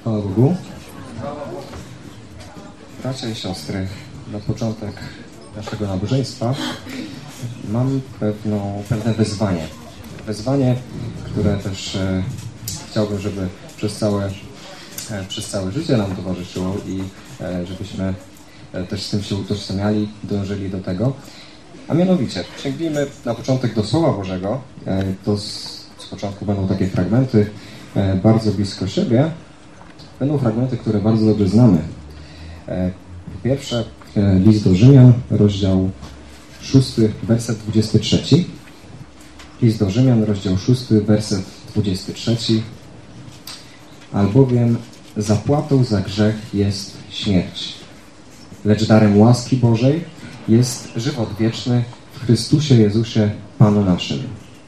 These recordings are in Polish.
Chwała Bogu. Bracia i siostry, na początek naszego nabożeństwa mam pewne wyzwanie. Wyzwanie, które też chciałbym, żeby przez całe życie nam towarzyszyło i żebyśmy też z tym się utożsamiali, dążyli do tego. A mianowicie, sięgnijmy na początek do Słowa Bożego. To z początku będą takie fragmenty bardzo blisko siebie. Będą fragmenty, które bardzo dobrze znamy. Po pierwsze, list do Rzymian, rozdział 6, werset 23. List do Rzymian, rozdział 6, werset 23. Albowiem zapłatą za grzech jest śmierć, lecz darem łaski Bożej jest żywot wieczny w Chrystusie Jezusie, Panu naszym.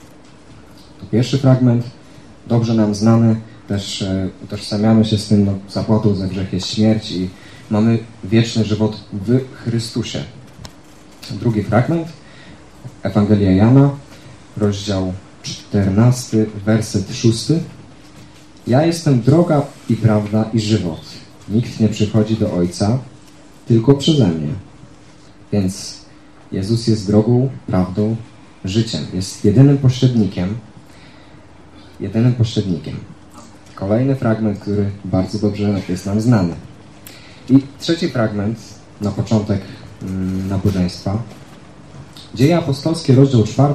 To pierwszy fragment, dobrze nam znany, też utożsamiamy się z tym, zapłatą za grzech jest śmierć i mamy wieczny żywot w Chrystusie. Drugi fragment, Ewangelia Jana, rozdział 14, werset 6. Ja jestem droga i prawda i żywot. Nikt nie przychodzi do Ojca, tylko przeze mnie. Więc Jezus jest drogą, prawdą, życiem. Jest jedynym pośrednikiem. Jedynym pośrednikiem. Kolejny fragment, który bardzo dobrze jest nam znany. I trzeci fragment na początek nabożeństwa. Dzieje apostolskie, rozdział 4,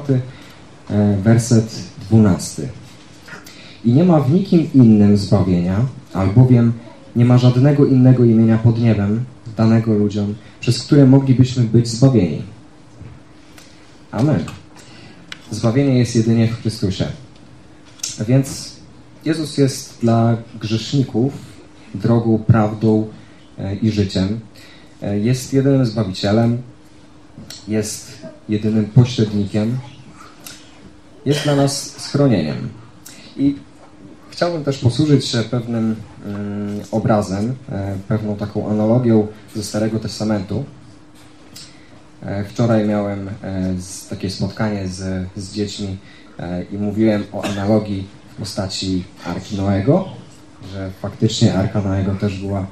werset 12. I nie ma w nikim innym zbawienia, albowiem nie ma żadnego innego imienia pod niebem danego ludziom, przez które moglibyśmy być zbawieni. Amen. Zbawienie jest jedynie w Chrystusie. Więc Jezus jest dla grzeszników drogą, prawdą i życiem. Jest jedynym Zbawicielem, jest jedynym pośrednikiem, jest dla nas schronieniem. I chciałbym też posłużyć się pewnym obrazem, pewną taką analogią ze Starego Testamentu. Wczoraj miałem takie spotkanie z dziećmi i mówiłem o analogii w postaci Arki Noego, że faktycznie Arka Noego też była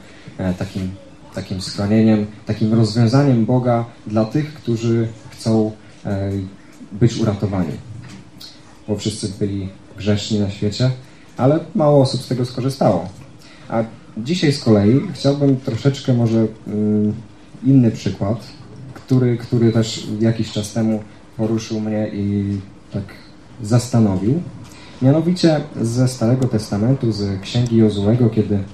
takim schronieniem, takim rozwiązaniem Boga dla tych, którzy chcą być uratowani. Bo wszyscy byli grzeszni na świecie, ale mało osób z tego skorzystało. A dzisiaj z kolei chciałbym troszeczkę może inny przykład, który też jakiś czas temu poruszył mnie i tak zastanowił. Mianowicie ze Starego Testamentu, z Księgi Jozuego,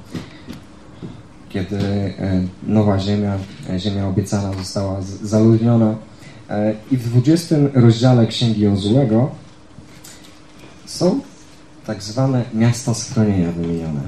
kiedy nowa ziemia obiecana została zaludniona. I w 20 rozdziale Księgi Jozuego są tak zwane miasta schronienia wymienione.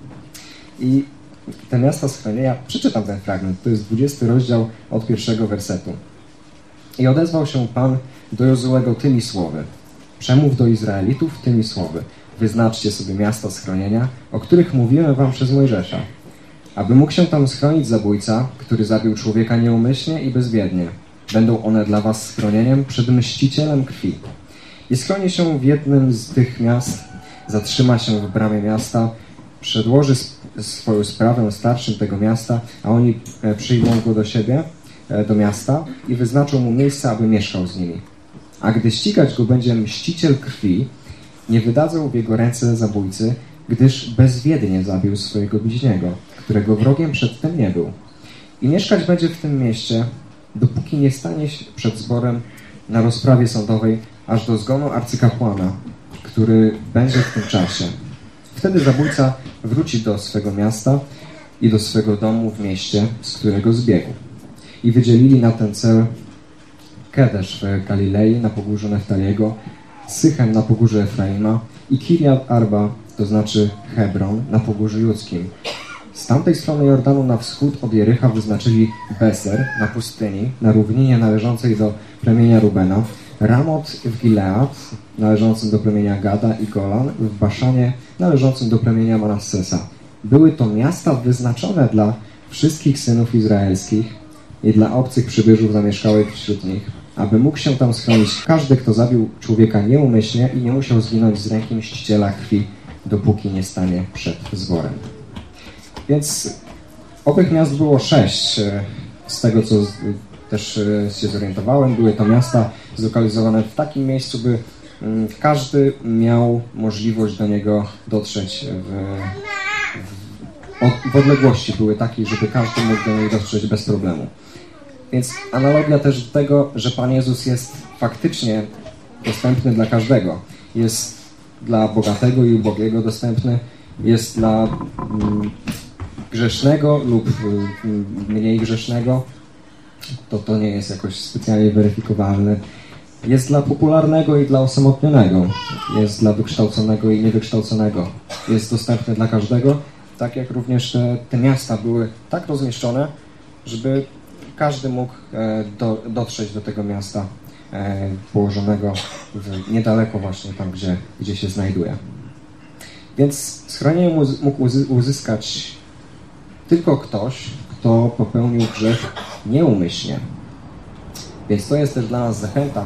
I te miasta schronienia, przeczytam ten fragment, to jest 20 rozdział od 1 wersetu. I odezwał się Pan do Jozuego tymi słowy. Przemów do Izraelitów tymi słowy. Wyznaczcie sobie miasta schronienia, o których mówiłem wam przez Mojżesza, aby mógł się tam schronić zabójca, który zabił człowieka nieumyślnie i bezwiednie. Będą one dla was schronieniem przed mścicielem krwi. I schroni się w jednym z tych miast, zatrzyma się w bramie miasta, przedłoży swoją sprawę starszym tego miasta, a oni przyjmą go do siebie, do miasta i wyznaczą mu miejsce, aby mieszkał z nimi. A gdy ścigać go będzie mściciel krwi, nie wydadzą w jego ręce zabójcy, gdyż bezwiednie zabił swojego bliźniego, którego wrogiem przedtem nie był. I mieszkać będzie w tym mieście, dopóki nie stanie się przed zborem na rozprawie sądowej, aż do zgonu arcykapłana, który będzie w tym czasie. Wtedy zabójca wróci do swego miasta i do swego domu w mieście, z którego zbiegł. I wydzielili na ten cel Kedesz w Galilei na pogórzu Neftaliego, Sychem na pogórzu Efraima i Kirjat Arba, to znaczy Hebron, na pogórzu judzkim. Z tamtej strony Jordanu na wschód od Jericha wyznaczyli Beser na pustyni, na równinie należącej do plemienia Rubena, Ramot w Gilead, należącym do plemienia Gada i Golan w Baszanie, należącym do plemienia Manassesa. Były to miasta wyznaczone dla wszystkich synów izraelskich i dla obcych przybyszów zamieszkałych wśród nich, aby mógł się tam schronić każdy, kto zabił człowieka nieumyślnie i nie musiał zginąć z ręki mściciela krwi, dopóki nie stanie przed zborem. Więc owych miast było 6. Z tego, co też się zorientowałem, były to miasta zlokalizowane w takim miejscu, by każdy miał możliwość do niego dotrzeć w odległości były takie, żeby każdy mógł do niej dotrzeć bez problemu. Więc analogia też do tego, że Pan Jezus jest faktycznie dostępny dla każdego. Jest dla bogatego i ubogiego dostępny, jest dla grzesznego lub mniej grzesznego. To nie jest jakoś specjalnie weryfikowalne. Jest dla popularnego i dla osamotnionego. Jest dla wykształconego i niewykształconego. Jest dostępny dla każdego. Tak jak również te miasta były tak rozmieszczone, żeby każdy mógł dotrzeć do tego miasta położonego niedaleko właśnie tam, gdzie się znajduje. Więc schronienie mógł uzyskać tylko ktoś, kto popełnił grzech nieumyślnie. Więc to jest też dla nas zachęta,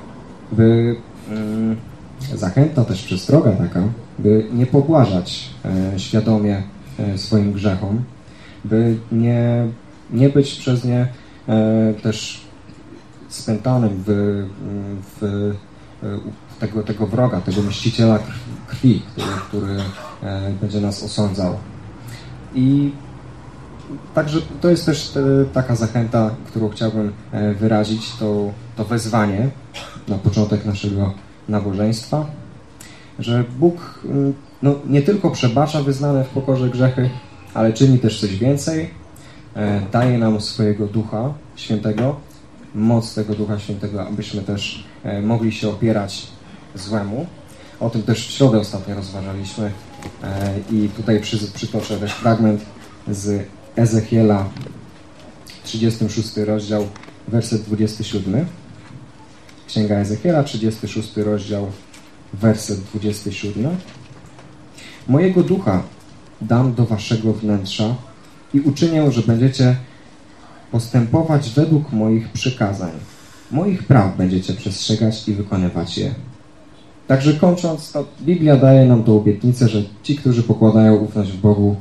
zachęta też przestroga taka, by nie pobłażać świadomie swoim grzechom, by nie być przez nie też spętanym w tego wroga, tego mściciela krwi, który będzie nas osądzał. I także to jest też taka zachęta, którą chciałbym wyrazić, to wezwanie na początek naszego nabożeństwa, że Bóg nie tylko przebacza wyznane w pokorze grzechy, ale czyni też coś więcej, daje nam swojego Ducha Świętego, moc tego Ducha Świętego, abyśmy też mogli się opierać złemu. O tym też w środę ostatnio rozważaliśmy i tutaj przytoczę też fragment z Ezechiela, 36 rozdział, werset 27. Księga Ezechiela, 36 rozdział, werset 27. Mojego ducha dam do waszego wnętrza i uczynię, że będziecie postępować według moich przykazań. Moich praw będziecie przestrzegać i wykonywać je. Także kończąc, to Biblia daje nam tą obietnicę, że ci, którzy pokładają ufność w Bogu,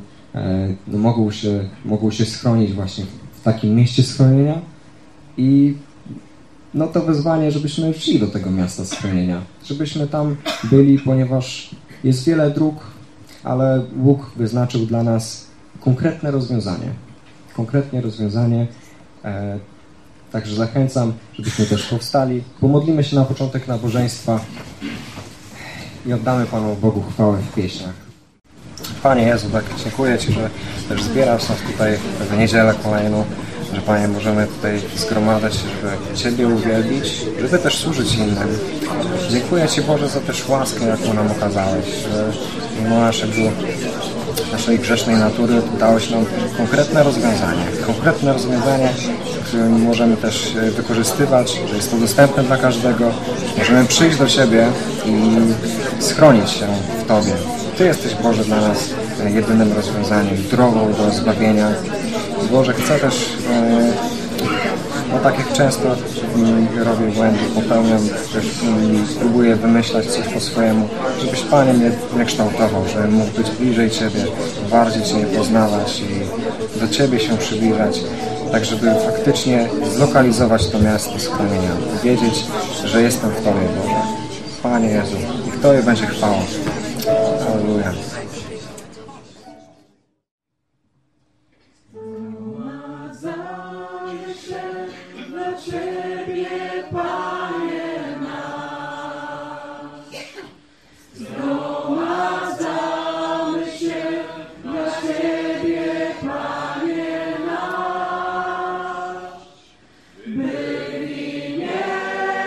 mogą się schronić właśnie w takim mieście schronienia i to wezwanie, żebyśmy szli do tego miasta schronienia, żebyśmy tam byli, ponieważ jest wiele dróg, ale Bóg wyznaczył dla nas konkretne rozwiązanie. Także zachęcam, żebyśmy też powstali. Pomodlimy się na początek nabożeństwa i oddamy Panu Bogu chwałę w pieśniach. Panie Jezu, tak dziękuję Ci, że też zbierasz nas tutaj w niedzielę kolejną, że Panie możemy tutaj zgromadzać się, żeby Ciebie uwielbić, żeby też służyć innym. Dziękuję Ci, Boże, za też łaskę, jaką nam okazałeś, że mimo naszej grzesznej natury dałeś nam konkretne rozwiązanie, które możemy też wykorzystywać, że jest to dostępne dla każdego. Możemy przyjść do Ciebie i schronić się w Tobie. Ty jesteś, Boże, dla nas jedynym rozwiązaniem, drogą do zbawienia. Boże, chcę też, tak jak często robię błędy, popełniam, też próbuję wymyślać coś po swojemu, żebyś, Panie, mnie kształtował, żebym mógł być bliżej Ciebie, bardziej Cię poznawać i do Ciebie się przybliżać, tak żeby faktycznie zlokalizować to miasto schronienia, wiedzieć, że jestem w Tobie, Boże. Panie Jezu, niech Tobie będzie chwała. Halleluja.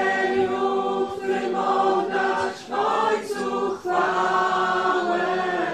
Ojcu chwałę.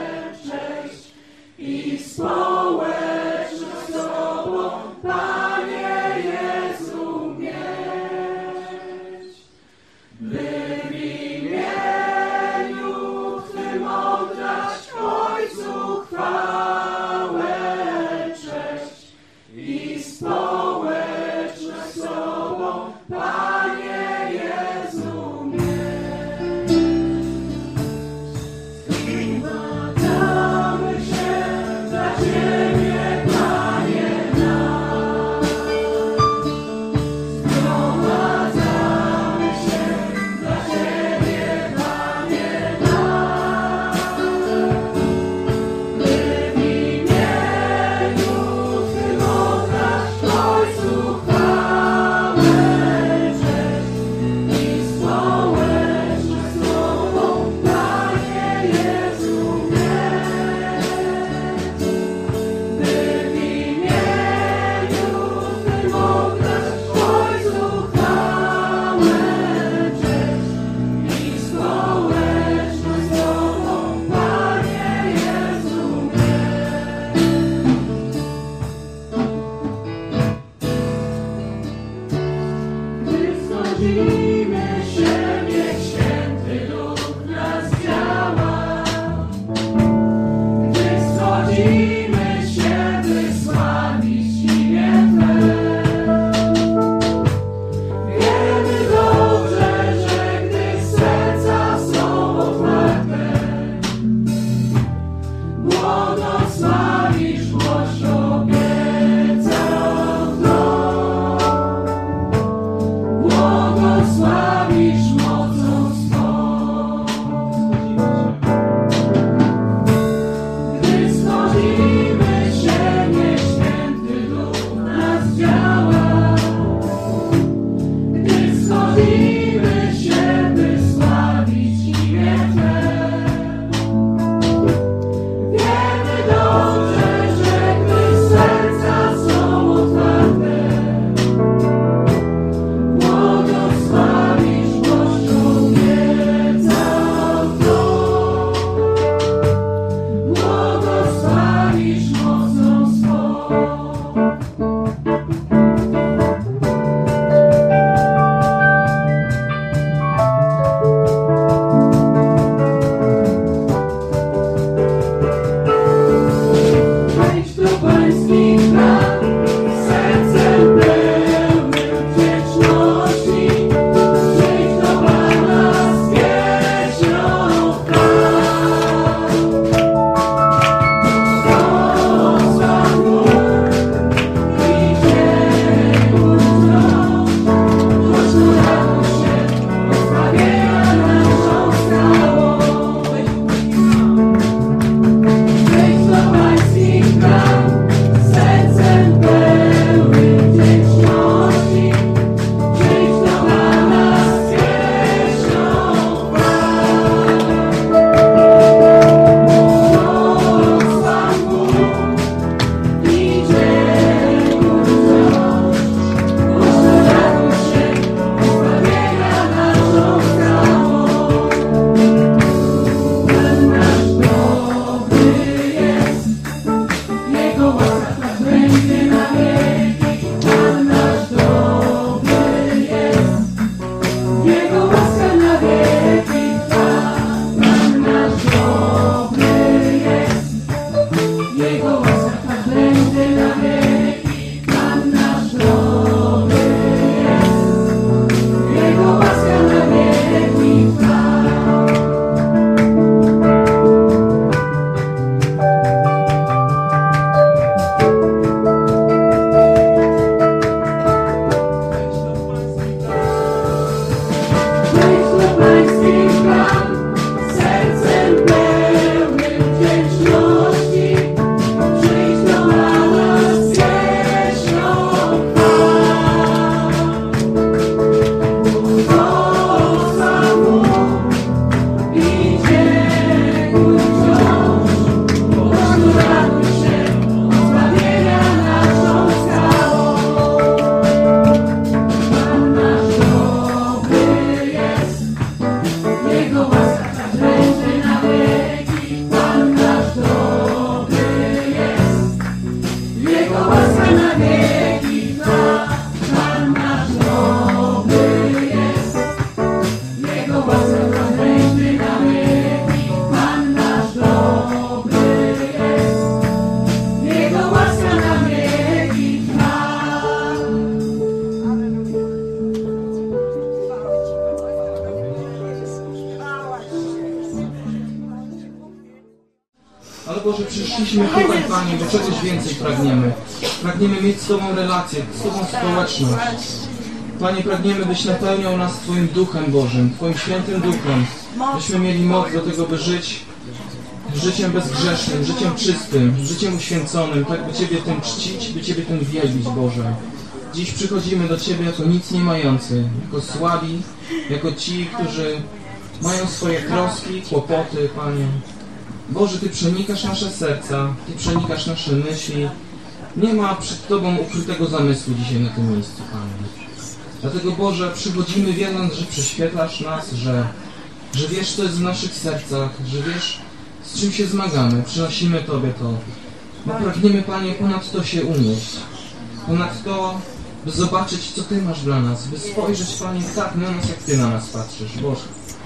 Ale Boże, przyszliśmy tutaj, Panie, bo czegoś więcej pragniemy. Pragniemy mieć z Tobą relację, z Tobą społeczność. Panie, pragniemy, byś napełniał nas Twoim Duchem Bożym, Twoim Świętym Duchem. Byśmy mieli moc do tego, by żyć życiem bezgrzesznym, życiem czystym, życiem uświęconym, tak by Ciebie tym czcić, by Ciebie tym wielbić, Boże. Dziś przychodzimy do Ciebie jako nic nie mający, jako słabi, jako ci, którzy mają swoje troski, kłopoty, Panie. Boże, Ty przenikasz nasze serca, Ty przenikasz nasze myśli. Nie ma przed Tobą ukrytego zamysłu dzisiaj na tym miejscu, Panie. Dlatego, Boże, przychodzimy wiedząc, że prześwietlasz nas, że wiesz, co jest w naszych sercach, że wiesz, z czym się zmagamy. Przynosimy Tobie to. Bo pragniemy, Panie, ponad to się unieść. Ponad to, by zobaczyć, co Ty masz dla nas. By spojrzeć, Panie, tak na nas, jak Ty na nas patrzysz. Boże,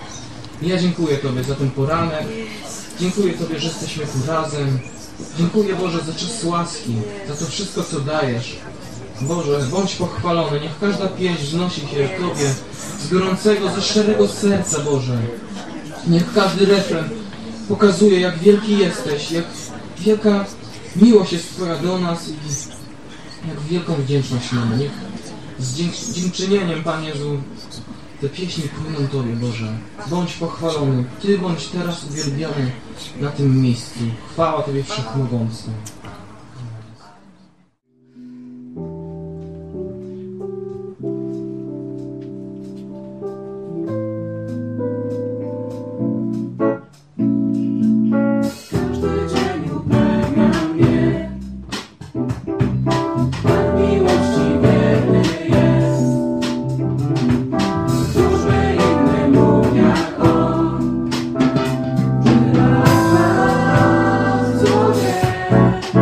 ja dziękuję Tobie za ten poranek. Dziękuję Tobie, że jesteśmy tu razem. Dziękuję, Boże, za czas łaski, za to wszystko, co dajesz. Boże, bądź pochwalony. Niech każda pieśń wznosi się Tobie z gorącego, ze szczerego serca, Boże. Niech każdy refren pokazuje, jak wielki jesteś, jak wielka miłość jest Twoja do nas i jak wielką wdzięczność mamy. Niech z dziękczynieniem, Panie Jezu, te pieśni płyną Tobie, Boże. Bądź pochwalony. Ty bądź teraz uwielbiony na tym miejscu. Chwała Tobie Wszechmogący. Yeah.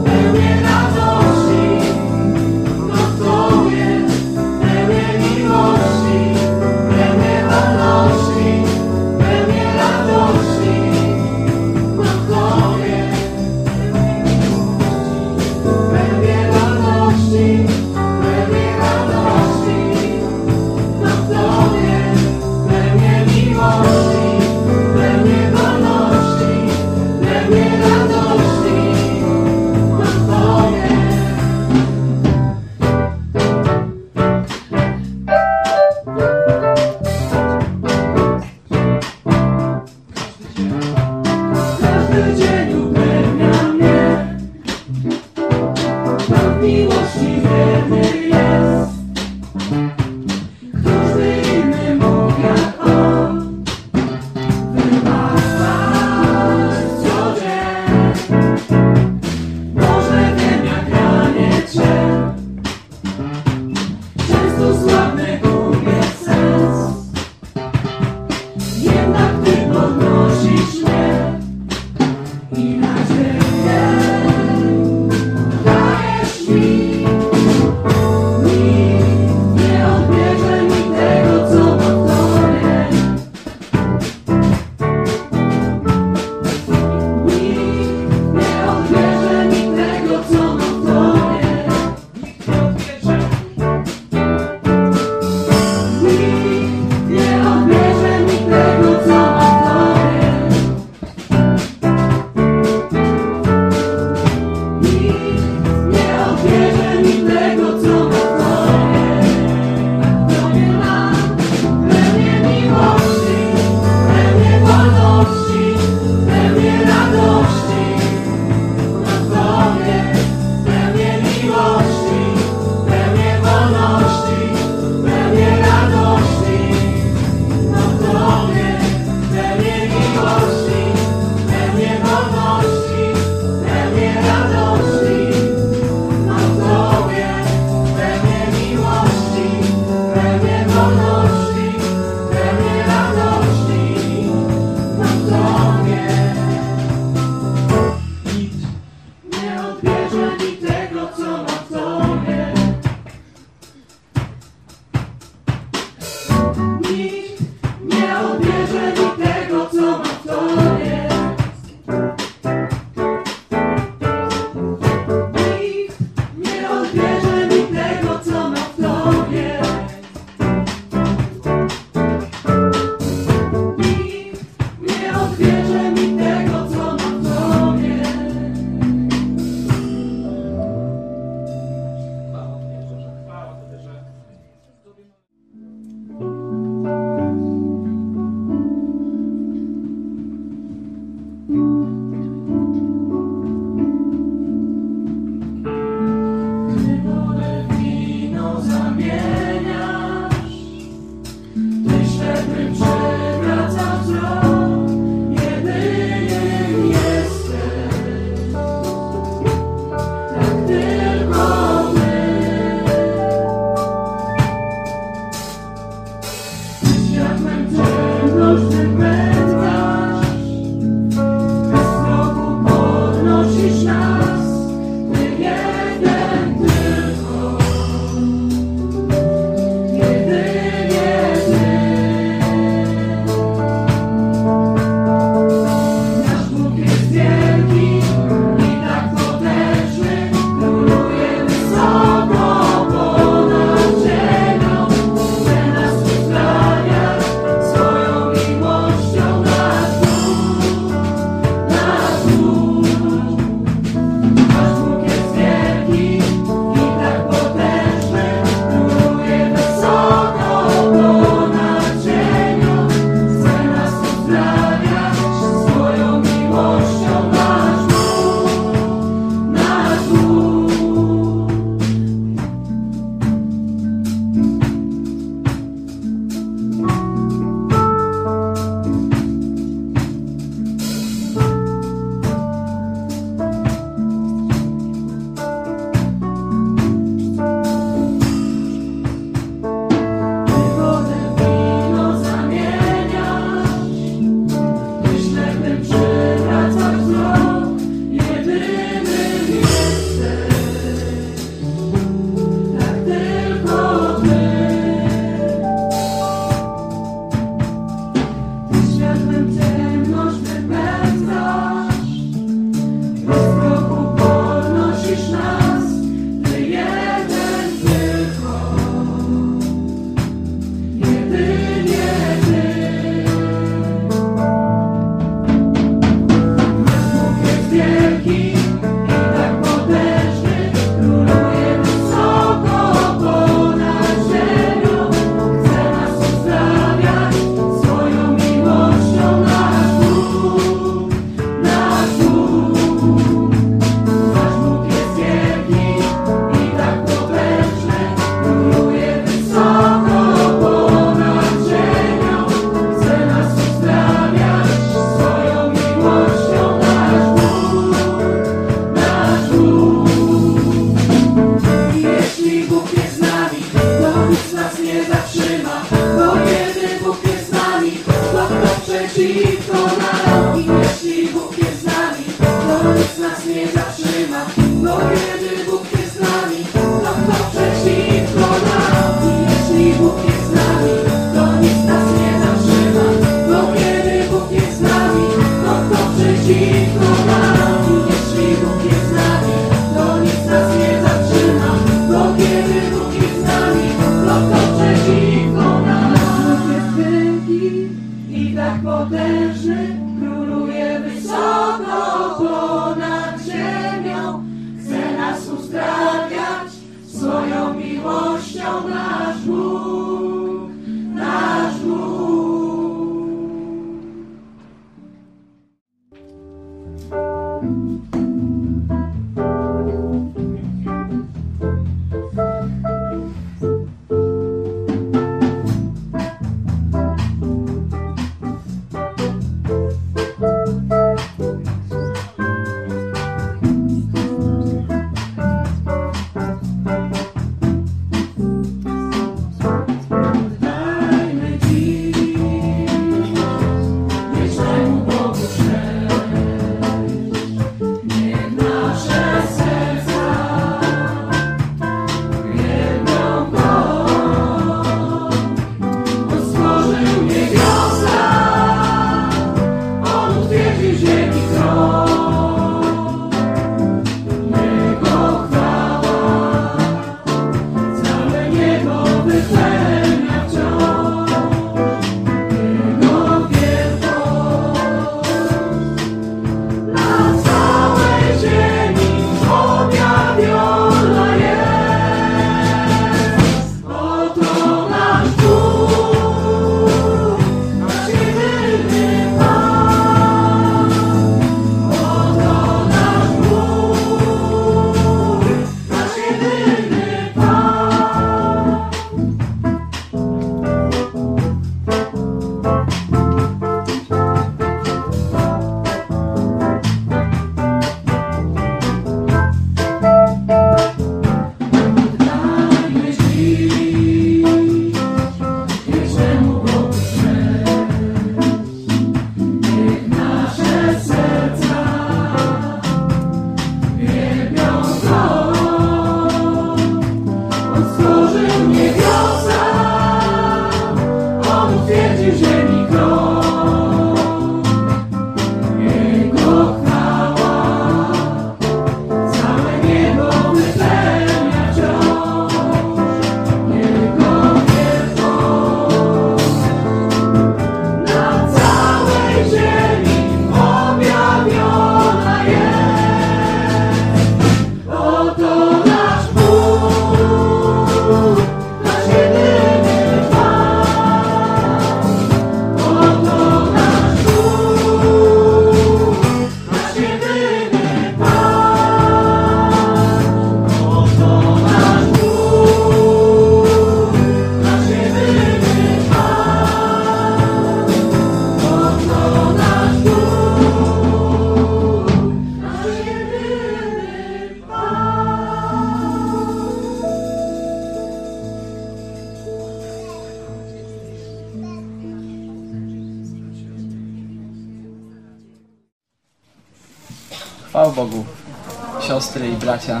Chwała Bogu, siostry i bracia.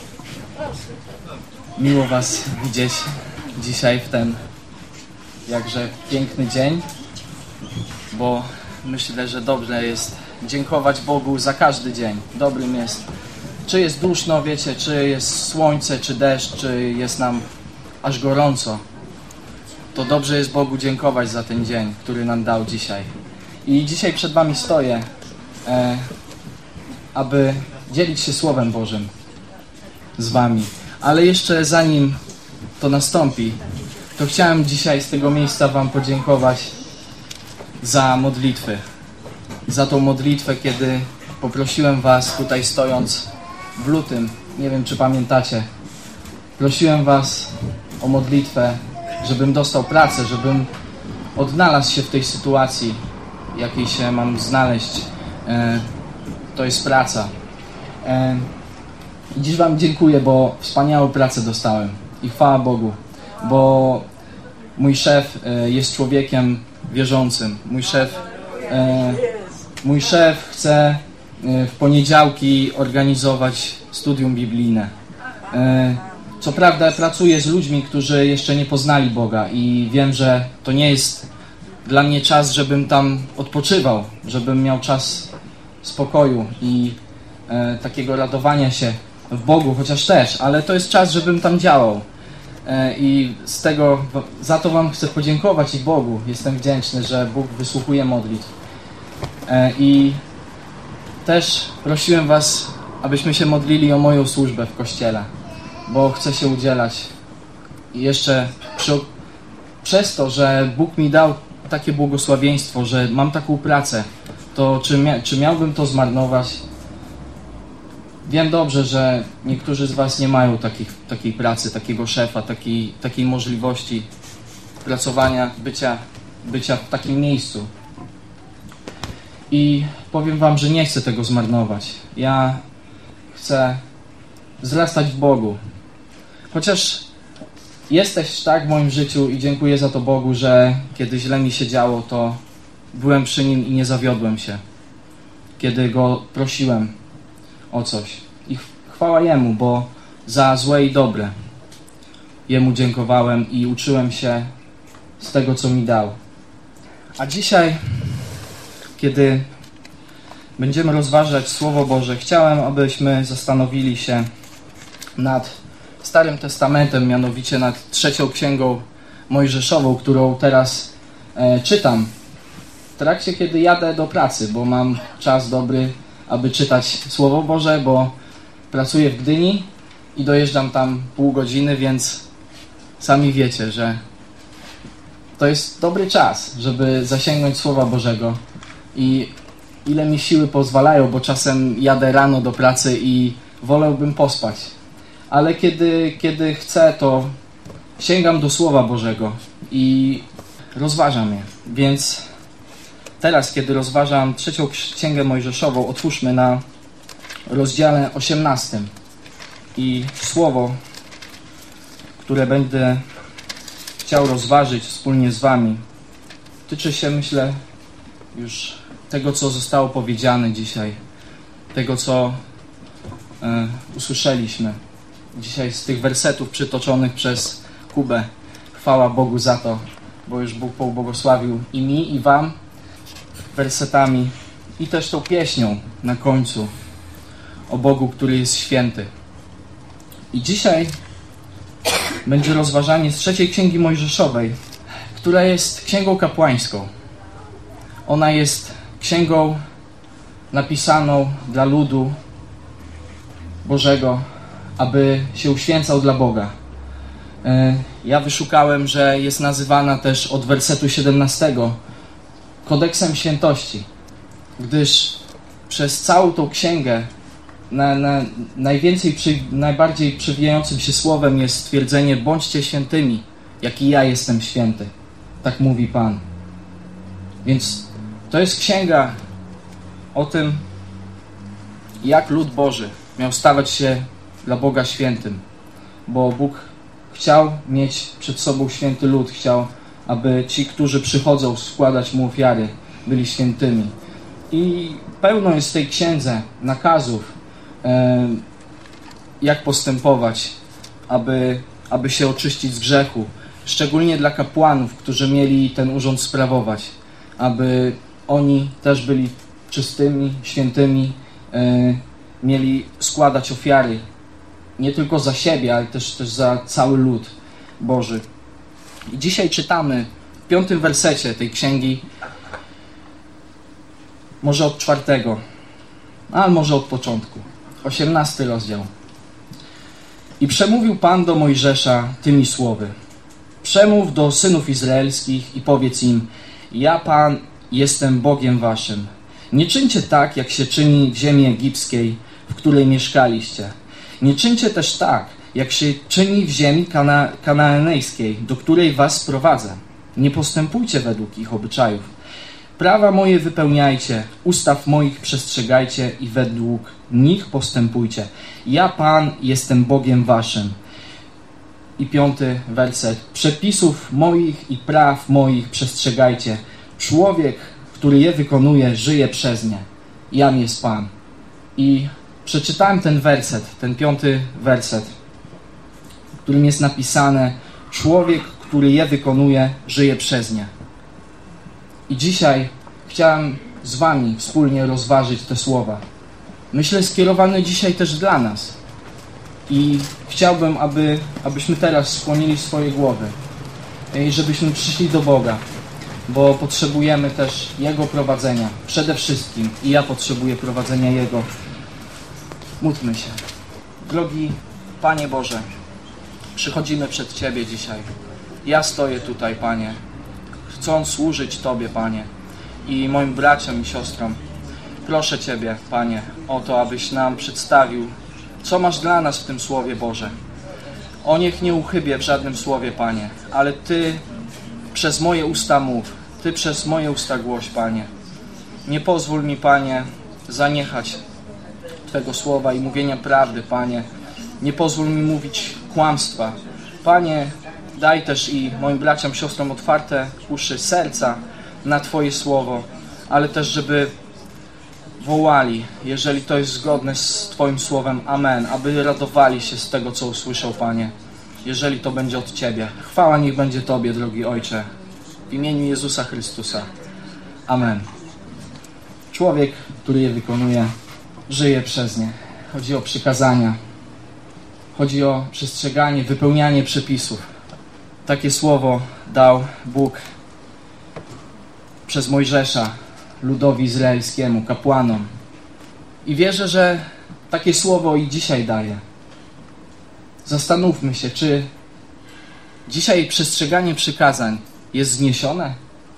Miło Was widzieć dzisiaj w ten jakże piękny dzień, bo myślę, że dobrze jest dziękować Bogu za każdy dzień. Dobrym jest, czy jest duszno, wiecie, czy jest słońce, czy deszcz, czy jest nam aż gorąco. To dobrze jest Bogu dziękować za ten dzień, który nam dał dzisiaj. I dzisiaj przed Wami stoję, aby dzielić się Słowem Bożym z Wami. Ale jeszcze zanim to nastąpi, to chciałem dzisiaj z tego miejsca Wam podziękować za modlitwy. Za tą modlitwę, kiedy poprosiłem Was tutaj stojąc w lutym, nie wiem czy pamiętacie, prosiłem Was o modlitwę, żebym dostał pracę, żebym odnalazł się w tej sytuacji, jakiej się mam znaleźć. To jest praca. I dziś Wam dziękuję, bo wspaniałą pracę dostałem. I chwała Bogu, bo mój szef jest człowiekiem wierzącym. Mój szef chce w poniedziałki organizować studium biblijne. Co prawda pracuję z ludźmi, którzy jeszcze nie poznali Boga i wiem, że to nie jest dla mnie czas, żebym tam odpoczywał, żebym miał czas spokoju i takiego radowania się w Bogu, chociaż też, ale to jest czas, żebym tam działał. I za to Wam chcę podziękować i Bogu. Jestem wdzięczny, że Bóg wysłuchuje modlitw. I też prosiłem Was, abyśmy się modlili o moją służbę w Kościele, bo chcę się udzielać. I jeszcze przez to, że Bóg mi dał takie błogosławieństwo, że mam taką pracę, to czy miałbym to zmarnować? Wiem dobrze, że niektórzy z Was nie mają takiej pracy, takiego szefa, takiej możliwości pracowania, bycia w takim miejscu. I powiem Wam, że nie chcę tego zmarnować. Ja chcę wzrastać w Bogu. Chociaż jest też tak w moim życiu i dziękuję za to Bogu, że kiedy źle mi się działo, to byłem przy Nim i nie zawiodłem się. Kiedy Go prosiłem o coś. I chwała Jemu, bo za złe i dobre Jemu dziękowałem i uczyłem się z tego, co mi dał. A dzisiaj, kiedy będziemy rozważać Słowo Boże, chciałem, abyśmy zastanowili się nad Starym Testamentem, mianowicie nad 3. Księgą Mojżeszową, którą teraz czytam w trakcie, kiedy jadę do pracy, bo mam czas dobry, aby czytać Słowo Boże, bo pracuję w Gdyni i dojeżdżam tam pół godziny, więc sami wiecie, że to jest dobry czas, żeby zasięgnąć Słowa Bożego. I ile mi siły pozwalają, bo czasem jadę rano do pracy i wolałbym pospać. Ale kiedy chcę, to sięgam do Słowa Bożego i rozważam je. Więc teraz, kiedy rozważam 3. Księgę Mojżeszową, otwórzmy na rozdziale 18. I słowo, które będę chciał rozważyć wspólnie z Wami, tyczy się, myślę, już tego, co zostało powiedziane dzisiaj, tego, co usłyszeliśmy dzisiaj z tych wersetów przytoczonych przez Kubę. Chwała Bogu za to, bo już Bóg pobłogosławił i mi, i Wam wersetami i też tą pieśnią na końcu o Bogu, który jest święty. I dzisiaj będzie rozważanie z 3. Księgi Mojżeszowej, która jest księgą kapłańską. Ona jest księgą napisaną dla ludu Bożego, aby się uświęcał dla Boga. Ja wyszukałem, że jest nazywana też od wersetu 17 kodeksem świętości, gdyż przez całą tą księgę najbardziej przewijającym się słowem jest stwierdzenie: bądźcie świętymi, jak i ja jestem święty. Tak mówi Pan. Więc to jest księga o tym, jak lud Boży miał stawać się dla Boga świętym. Bo Bóg chciał mieć przed sobą święty lud. Chciał, aby ci, którzy przychodzą składać Mu ofiary, byli świętymi. I pełno jest w tej księdze nakazów, jak postępować, aby się oczyścić z grzechu. Szczególnie dla kapłanów, którzy mieli ten urząd sprawować, aby oni też byli czystymi, świętymi, mieli składać ofiary nie tylko za siebie, ale też za cały lud Boży. I dzisiaj czytamy w 5. wersecie tej księgi, może od 4, ale może od początku, 18 rozdział. I przemówił Pan do Mojżesza tymi słowy: przemów do synów izraelskich i powiedz im: ja Pan jestem Bogiem waszym. Nie czyńcie tak, jak się czyni w ziemi egipskiej, w której mieszkaliście. Nie czyńcie też tak, jak się czyni w ziemi kanaanejskiej, do której was sprowadzę. Nie postępujcie według ich obyczajów. Prawa moje wypełniajcie, ustaw moich przestrzegajcie i według nich postępujcie. Ja Pan jestem Bogiem waszym. I 5. werset. Przepisów moich i praw moich przestrzegajcie. Człowiek, który je wykonuje, żyje przez nie. Jam jest Pan. I przeczytałem ten werset, ten 5. werset, w którym jest napisane: człowiek, który je wykonuje, żyje przez nie. I dzisiaj chciałem z wami wspólnie rozważyć te słowa. Myślę, skierowane dzisiaj też dla nas. I chciałbym, abyśmy teraz skłonili swoje głowy i żebyśmy przyszli do Boga, bo potrzebujemy też Jego prowadzenia. Przede wszystkim i ja potrzebuję prowadzenia Jego. Módlmy się. Drogi Panie Boże, przychodzimy przed Ciebie dzisiaj. Ja stoję tutaj, Panie, chcąc służyć Tobie, Panie, i moim braciom i siostrom. Proszę Ciebie, Panie, o to, abyś nam przedstawił, co masz dla nas w tym Słowie Boże. O niech nie uchybię w żadnym słowie, Panie, ale Ty przez moje usta mów, Ty przez moje usta głoś, Panie. Nie pozwól mi, Panie, zaniechać Twego słowa i mówienia prawdy, Panie. Nie pozwól mi mówić kłamstwa. Panie, daj też i moim braciom, siostrom otwarte uszy, serca na Twoje słowo, ale też, żeby wołali, jeżeli to jest zgodne z Twoim słowem, amen, aby radowali się z tego, co usłyszał, Panie, jeżeli to będzie od Ciebie. Chwała niech będzie Tobie, drogi Ojcze, w imieniu Jezusa Chrystusa. Amen. Człowiek, który je wykonuje, żyje przez nie. Chodzi o przykazania. Chodzi o przestrzeganie, wypełnianie przepisów. Takie słowo dał Bóg przez Mojżesza ludowi izraelskiemu, kapłanom. I wierzę, że takie słowo i dzisiaj daje. Zastanówmy się, czy dzisiaj przestrzeganie przykazań jest zniesione?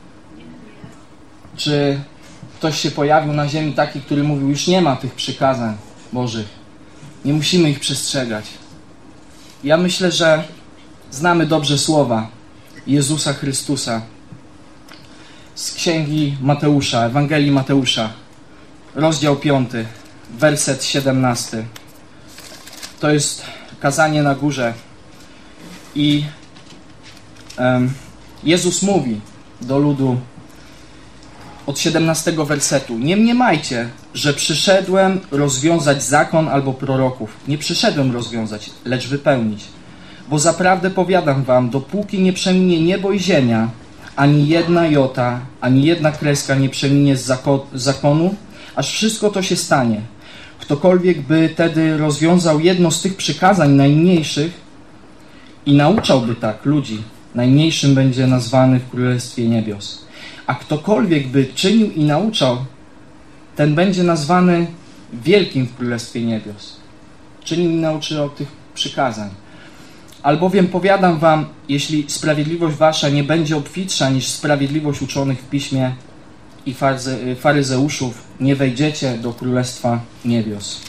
Czy ktoś się pojawił na ziemi taki, który mówił: już nie ma tych przykazań Bożych. Nie musimy ich przestrzegać. Ja myślę, że znamy dobrze słowa Jezusa Chrystusa z Księgi Mateusza, Ewangelii Mateusza, rozdział 5, werset 17. To jest kazanie na górze. I Jezus mówi do ludu od 17 wersetu: nie mniemajcie, że przyszedłem rozwiązać zakon albo proroków. Nie przyszedłem rozwiązać, lecz wypełnić. Bo zaprawdę powiadam wam, dopóki nie przeminie niebo i ziemia, ani jedna jota, ani jedna kreska nie przeminie z zakonu, aż wszystko to się stanie. Ktokolwiek by tedy rozwiązał jedno z tych przykazań najmniejszych i nauczałby tak ludzi, najmniejszym będzie nazwany w Królestwie Niebios. A ktokolwiek by czynił i nauczał, ten będzie nazwany wielkim w Królestwie Niebios. Czynił i nauczył tych przykazań. Albowiem powiadam wam, jeśli sprawiedliwość wasza nie będzie obfitsza niż sprawiedliwość uczonych w piśmie i faryzeuszów, nie wejdziecie do Królestwa Niebios.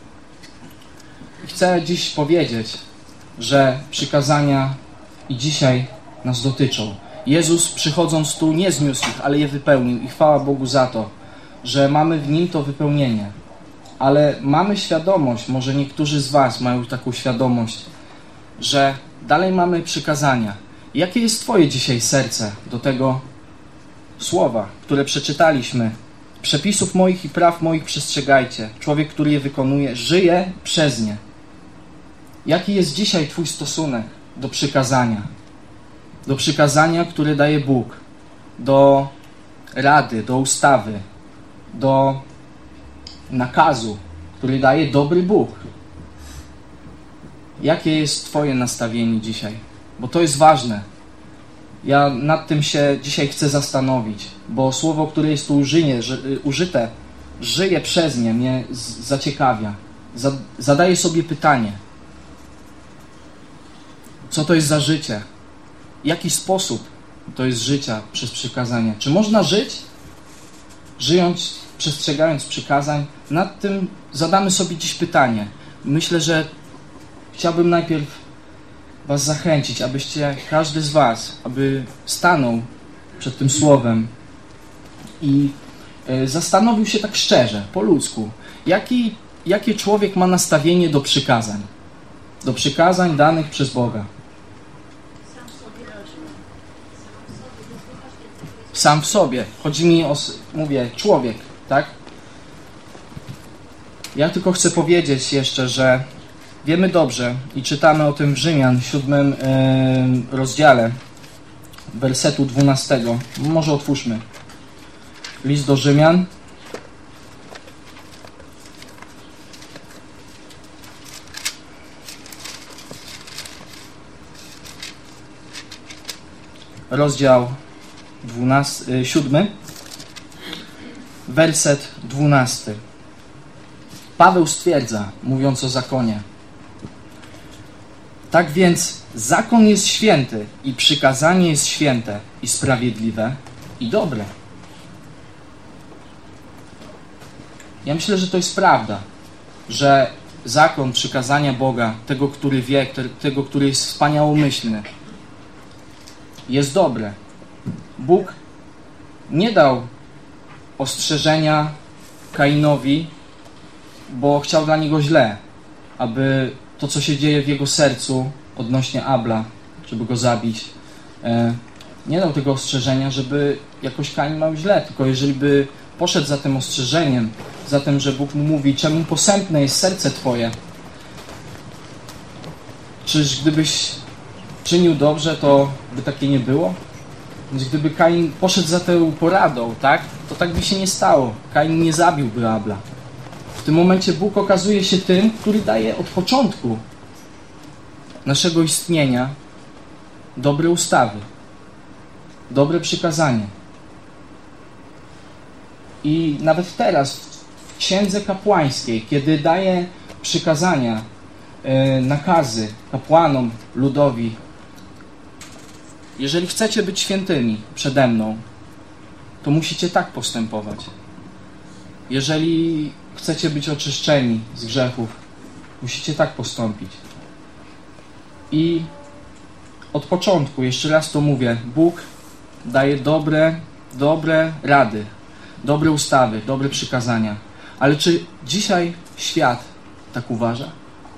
Chcę dziś powiedzieć, że przykazania i dzisiaj nas dotyczą. Jezus, przychodząc tu, nie zniósł ich, ale je wypełnił i chwała Bogu za to, że mamy w Nim to wypełnienie. Ale mamy świadomość, może niektórzy z was mają taką świadomość, że dalej mamy przykazania. Jakie jest Twoje dzisiaj serce do tego słowa, które przeczytaliśmy Przepisów moich i praw moich przestrzegajcie. Człowiek, który je wykonuje, żyje przez nie. Jaki jest dzisiaj twój stosunek do przykazania? Do przykazania, które daje Bóg, do rady, do ustawy, do nakazu, który daje dobry Bóg. Jakie jest twoje nastawienie dzisiaj? Bo to jest ważne. Ja nad tym się dzisiaj chcę zastanowić, bo słowo, które jest tu użyte, żyje przez nie, mnie zaciekawia. Zadaję sobie pytanie. Co to jest za życie? Jaki sposób to jest życia przez przykazania? Czy można żyć, żyjąc, przestrzegając przykazań? Nad tym zadamy sobie dziś pytanie. Myślę, że chciałbym najpierw was zachęcić, abyście, każdy z was, aby stanął przed tym słowem i zastanowił się tak szczerze, po ludzku, jakie człowiek ma nastawienie do przykazań danych przez Boga. Sam w sobie. Chodzi mi o, mówię, człowiek, tak? Ja tylko chcę powiedzieć jeszcze, że wiemy dobrze i czytamy o tym w Rzymian, 7 rozdziale, wersetu 12. Może otwórzmy. List do Rzymian. Rozdział 7, werset 12. Paweł stwierdza, mówiąc o zakonie: tak więc zakon jest święty i przykazanie jest święte i sprawiedliwe i dobre. Ja myślę, że to jest prawda, że zakon, przykazania Boga, tego, który wie, tego, który jest wspaniałomyślny, jest dobre. Bóg nie dał ostrzeżenia Kainowi, bo chciał dla niego źle, aby to, co się dzieje w jego sercu odnośnie Abla, żeby go zabić, nie dał tego ostrzeżenia, żeby jakoś Kain miał źle, tylko jeżeli by poszedł za tym ostrzeżeniem, za tym, że Bóg mu mówi, czemu posępne jest serce twoje, czyż gdybyś czynił dobrze, to by takie nie było? Więc gdyby Kain poszedł za tą poradą, tak, to tak by się nie stało. Kain nie zabiłby Abla. W tym momencie Bóg okazuje się tym, który daje od początku naszego istnienia dobre ustawy, dobre przykazanie. I nawet teraz w Księdze Kapłańskiej, kiedy daje przykazania, nakazy kapłanom, ludowi, jeżeli chcecie być świętymi przede mną, to musicie tak postępować. Jeżeli chcecie być oczyszczeni z grzechów, musicie tak postąpić. I od początku, jeszcze raz to mówię, Bóg daje dobre rady, dobre ustawy, dobre przykazania. Ale czy dzisiaj świat tak uważa?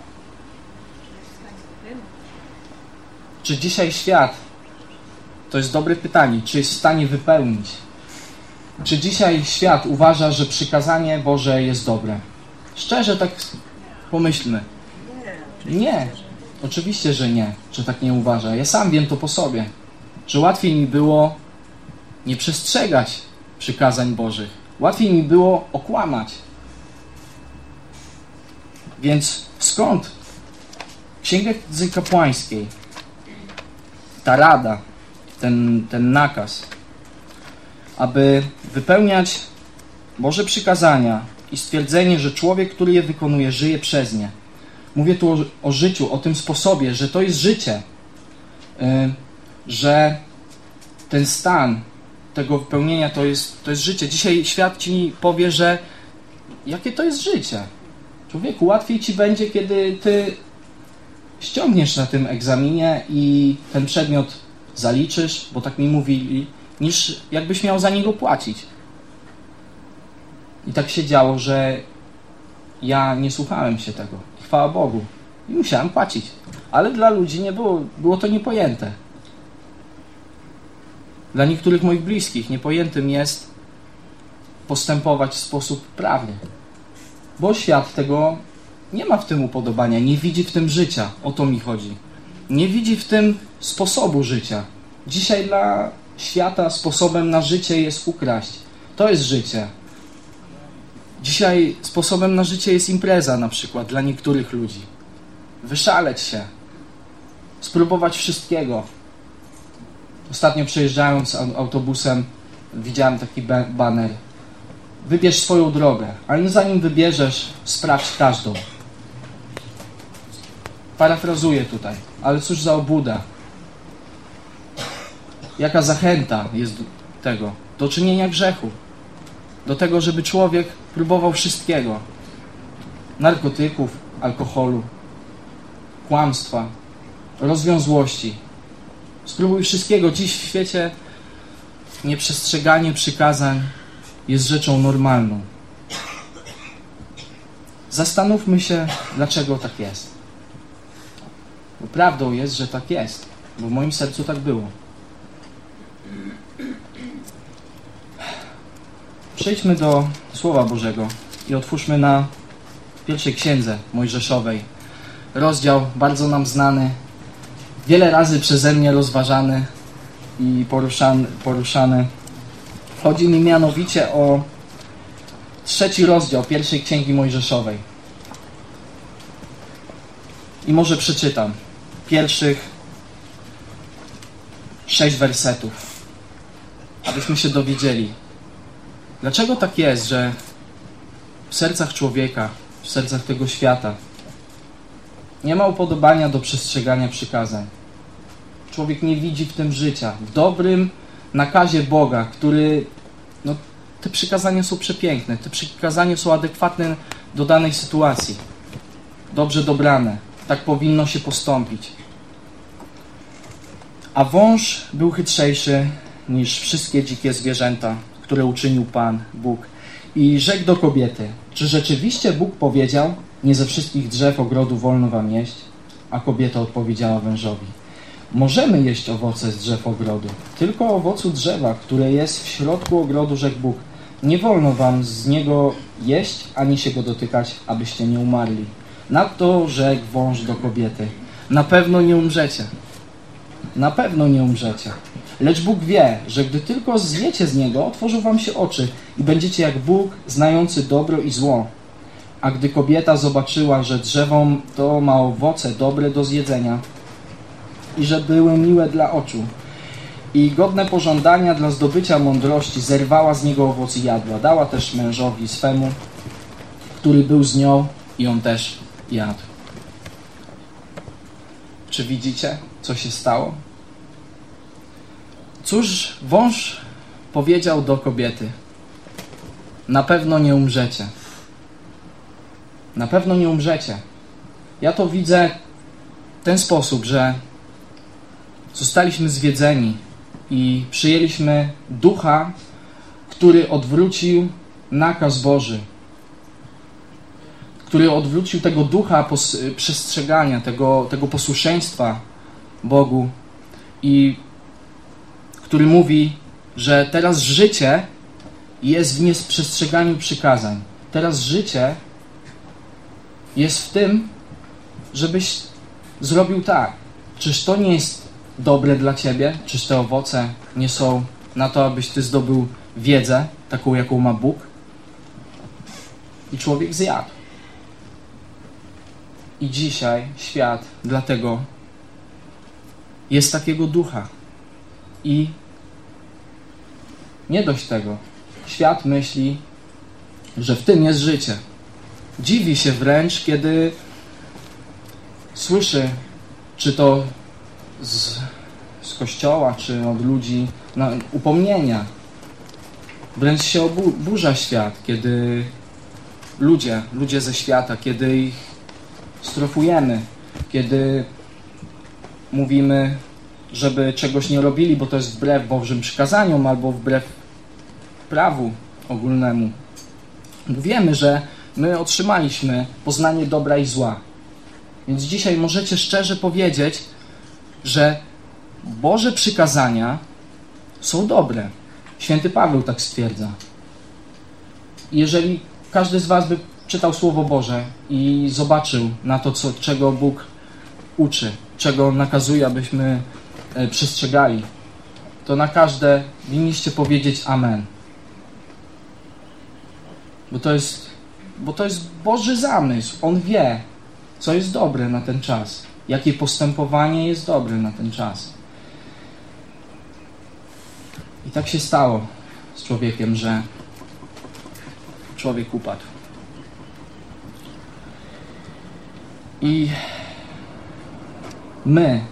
Czy dzisiaj świat, to jest dobre pytanie, czy jest w stanie wypełnić? Czy dzisiaj świat uważa, że przykazanie Boże jest dobre? Szczerze tak pomyślmy. Nie. Oczywiście, że nie, że tak nie uważa. Ja sam wiem to po sobie, że łatwiej mi było nie przestrzegać przykazań Bożych. Łatwiej mi było okłamać. Więc skąd w Księdze Kapłańskiej ta rada, ten nakaz, aby wypełniać Boże przykazania i stwierdzenie, że człowiek, który je wykonuje, żyje przez nie. Mówię tu o życiu, o tym sposobie, że to jest życie, że ten stan tego wypełnienia to jest życie. Dzisiaj świat ci powie, że jakie to jest życie. Człowieku, łatwiej ci będzie, kiedy ty ściągniesz na tym egzaminie i ten przedmiot zaliczysz, bo tak mi mówili, niż jakbyś miał za niego płacić. I tak się działo, że ja nie słuchałem się tego. Chwała Bogu. I musiałem płacić. Ale dla ludzi nie było to niepojęte. Dla niektórych moich bliskich niepojętym jest postępować w sposób prawny. Bo świat tego nie ma w tym upodobania, nie widzi w tym życia. O to mi chodzi. Nie widzi w tym sposobu życia. Dzisiaj dla świata sposobem na życie jest ukraść. To jest życie. Dzisiaj sposobem na życie jest impreza na przykład dla niektórych ludzi. Wyszaleć się. Spróbować wszystkiego. Ostatnio przejeżdżając autobusem widziałem taki baner. Wybierz swoją drogę, ale zanim wybierzesz, sprawdź każdą. Parafrazuję tutaj, ale cóż za obłuda. Jaka zachęta jest do tego? Do czynienia grzechu. Do tego, żeby człowiek próbował wszystkiego. Narkotyków, alkoholu, kłamstwa, rozwiązłości. Spróbuj wszystkiego. Dziś w świecie nieprzestrzeganie przykazań jest rzeczą normalną. Zastanówmy się, dlaczego tak jest. Bo prawdą jest, że tak jest. Bo w moim sercu tak było. Przejdźmy do Słowa Bożego i otwórzmy na pierwszej księdze Mojżeszowej. Rozdział bardzo nam znany, wiele razy przeze mnie rozważany i poruszany. Chodzi mi mianowicie o 3 rozdział pierwszej księgi Mojżeszowej. I może przeczytam pierwszych 6 wersetów, abyśmy się dowiedzieli, dlaczego tak jest, że w sercach człowieka, w sercach tego świata nie ma upodobania do przestrzegania przykazań. Człowiek nie widzi w tym życia, w dobrym nakazie Boga, który, te przykazania są przepiękne, te przykazania są adekwatne do danej sytuacji. Dobrze dobrane, tak powinno się postąpić. A wąż był chytrzejszy niż wszystkie dzikie zwierzęta, które uczynił Pan Bóg. I rzekł do kobiety, czy rzeczywiście Bóg powiedział, nie ze wszystkich drzew ogrodu wolno wam jeść? A kobieta odpowiedziała wężowi, możemy jeść owoce z drzew ogrodu, tylko owocu drzewa, które jest w środku ogrodu, rzekł Bóg, nie wolno wam z niego jeść, ani się go dotykać, abyście nie umarli. Na to rzekł wąż do kobiety, na pewno nie umrzecie. Na pewno nie umrzecie. Lecz Bóg wie, że gdy tylko zjecie z niego, otworzą wam się oczy i będziecie jak Bóg, znający dobro i zło. A gdy kobieta zobaczyła, że drzewo to ma owoce dobre do zjedzenia i że były miłe dla oczu i godne pożądania dla zdobycia mądrości, zerwała z niego owoc i jadła. Dała też mężowi swemu, który był z nią, i on też jadł. Czy widzicie, co się stało? Cóż wąż powiedział do kobiety? Na pewno nie umrzecie. Na pewno nie umrzecie. Ja to widzę w ten sposób, że zostaliśmy zwiedzeni i przyjęliśmy ducha, który odwrócił nakaz Boży, który odwrócił tego ducha przestrzegania, tego posłuszeństwa Bogu i który mówi, że teraz życie jest w nieprzestrzeganiu przykazań. Teraz życie jest w tym, żebyś zrobił tak. Czyż to nie jest dobre dla ciebie? Czyż te owoce nie są na to, abyś ty zdobył wiedzę, taką jaką ma Bóg? I człowiek zjadł. I dzisiaj świat dlatego jest takiego ducha. I nie dość tego. Świat myśli, że w tym jest życie. Dziwi się wręcz, kiedy słyszy, czy to z kościoła, czy od ludzi, upomnienia. Wręcz się oburza świat, kiedy ludzie ze świata, kiedy ich strofujemy, kiedy mówimy, żeby czegoś nie robili, bo to jest wbrew Bożym przykazaniom albo wbrew prawu ogólnemu. Wiemy, że my otrzymaliśmy poznanie dobra i zła. Więc dzisiaj możecie szczerze powiedzieć, że Boże przykazania są dobre. Święty Paweł tak stwierdza. jeżeli każdy z was by czytał Słowo Boże i zobaczył na to, czego Bóg uczy, czego nakazuje, abyśmy przestrzegali, to na każde winniście powiedzieć amen. Bo to jest Boży zamysł. On wie, co jest dobre na ten czas. Jakie postępowanie jest dobre na ten czas. I tak się stało z człowiekiem, że człowiek upadł. I my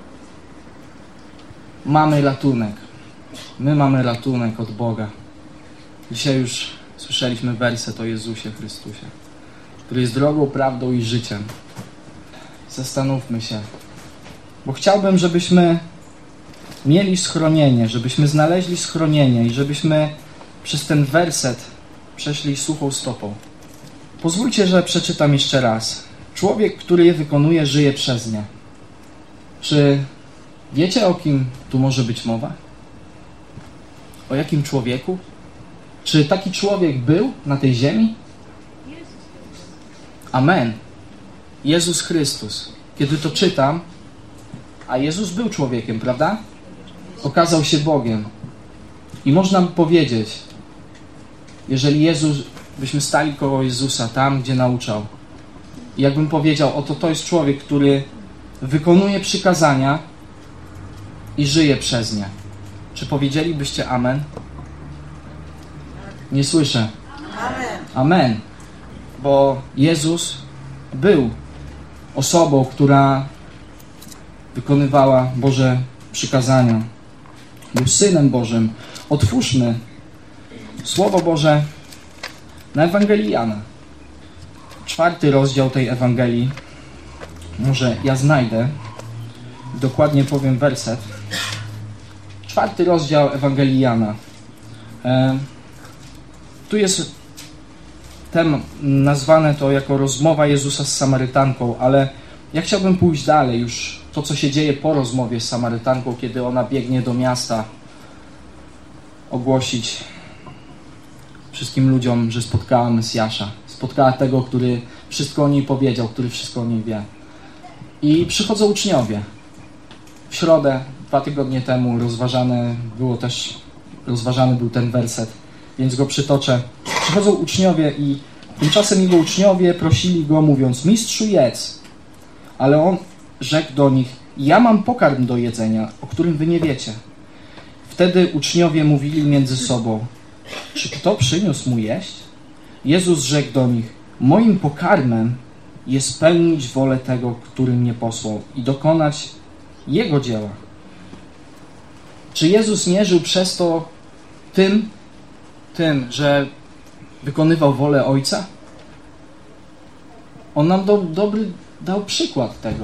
mamy ratunek. My mamy ratunek od Boga. Dzisiaj już słyszeliśmy werset o Jezusie Chrystusie, który jest drogą, prawdą i życiem. Zastanówmy się, bo chciałbym, żebyśmy mieli schronienie, żebyśmy znaleźli schronienie i żebyśmy przez ten werset przeszli suchą stopą. Pozwólcie, że przeczytam jeszcze raz. Człowiek, który je wykonuje, żyje przez nie. Czy wiecie, o kim tu może być mowa? O jakim człowieku? Czy taki człowiek był na tej ziemi? Amen. Jezus Chrystus. Kiedy to czytam, a Jezus był człowiekiem, prawda? Okazał się Bogiem. I można by powiedzieć, jeżeli byśmy stali koło Jezusa, tam, gdzie nauczał, i jakbym powiedział, oto to jest człowiek, który wykonuje przykazania i żyje przez nie. Czy powiedzielibyście amen? Nie słyszę. Amen. Amen. Bo Jezus był osobą, która wykonywała Boże przykazania. Był Synem Bożym. Otwórzmy Słowo Boże na Ewangelii Jana. 4 rozdział tej Ewangelii. Może ja znajdę. Dokładnie powiem werset. 4 rozdział Ewangelii Jana. Tu jest nazwane to jako rozmowa Jezusa z Samarytanką, ale ja chciałbym pójść dalej już. To, co się dzieje po rozmowie z Samarytanką, kiedy ona biegnie do miasta ogłosić wszystkim ludziom, że spotkała Mesjasza. Spotkała tego, który wszystko o niej powiedział, który wszystko o niej wie. I przychodzą uczniowie. W środę, 2 tygodnie temu rozważany był ten werset, więc go przytoczę. Przychodzą uczniowie i tymczasem jego uczniowie prosili go, mówiąc: Mistrzu, jedz. Ale on rzekł do nich: ja mam pokarm do jedzenia, o którym wy nie wiecie. Wtedy uczniowie mówili między sobą: czy kto przyniósł mu jeść? Jezus rzekł do nich: moim pokarmem jest pełnić wolę tego, który mnie posłał i dokonać Jego dzieła. Czy Jezus nie żył przez to tym, że wykonywał wolę Ojca? On nam dał przykład tego.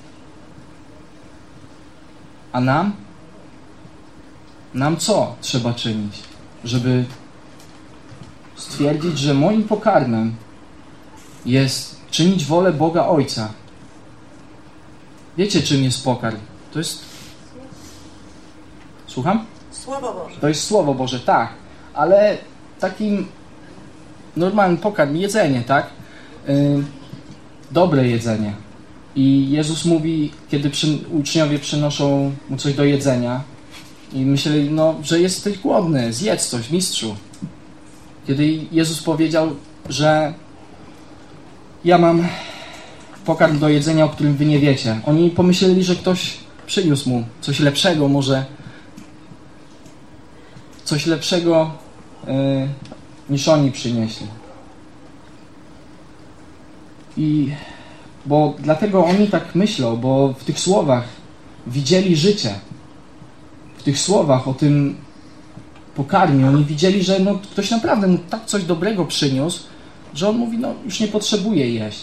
A nam? Nam co trzeba czynić, żeby stwierdzić, że moim pokarmem jest czynić wolę Boga Ojca? Wiecie, czym jest pokarm? To jest... Słucham? Słowo Boże. To jest Słowo Boże, tak. Ale takim normalnym pokarm, jedzenie, tak? Dobre jedzenie. I Jezus mówi, kiedy uczniowie przynoszą mu coś do jedzenia i myśleli, że jesteś głodny, zjedz coś, mistrzu. Kiedy Jezus powiedział, że ja mam pokarm do jedzenia, o którym wy nie wiecie. Oni pomyśleli, że ktoś przyniósł mu coś lepszego, może coś lepszego niż oni przynieśli. Bo dlatego oni tak myślą, bo w tych słowach widzieli życie. W tych słowach o tym pokarmie oni widzieli, że ktoś naprawdę mu tak coś dobrego przyniósł, że on mówi, już nie potrzebuje jeść.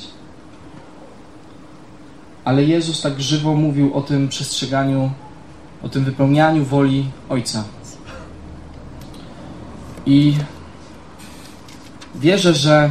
Ale Jezus tak żywo mówił o tym przestrzeganiu, o tym wypełnianiu woli Ojca. I wierzę, że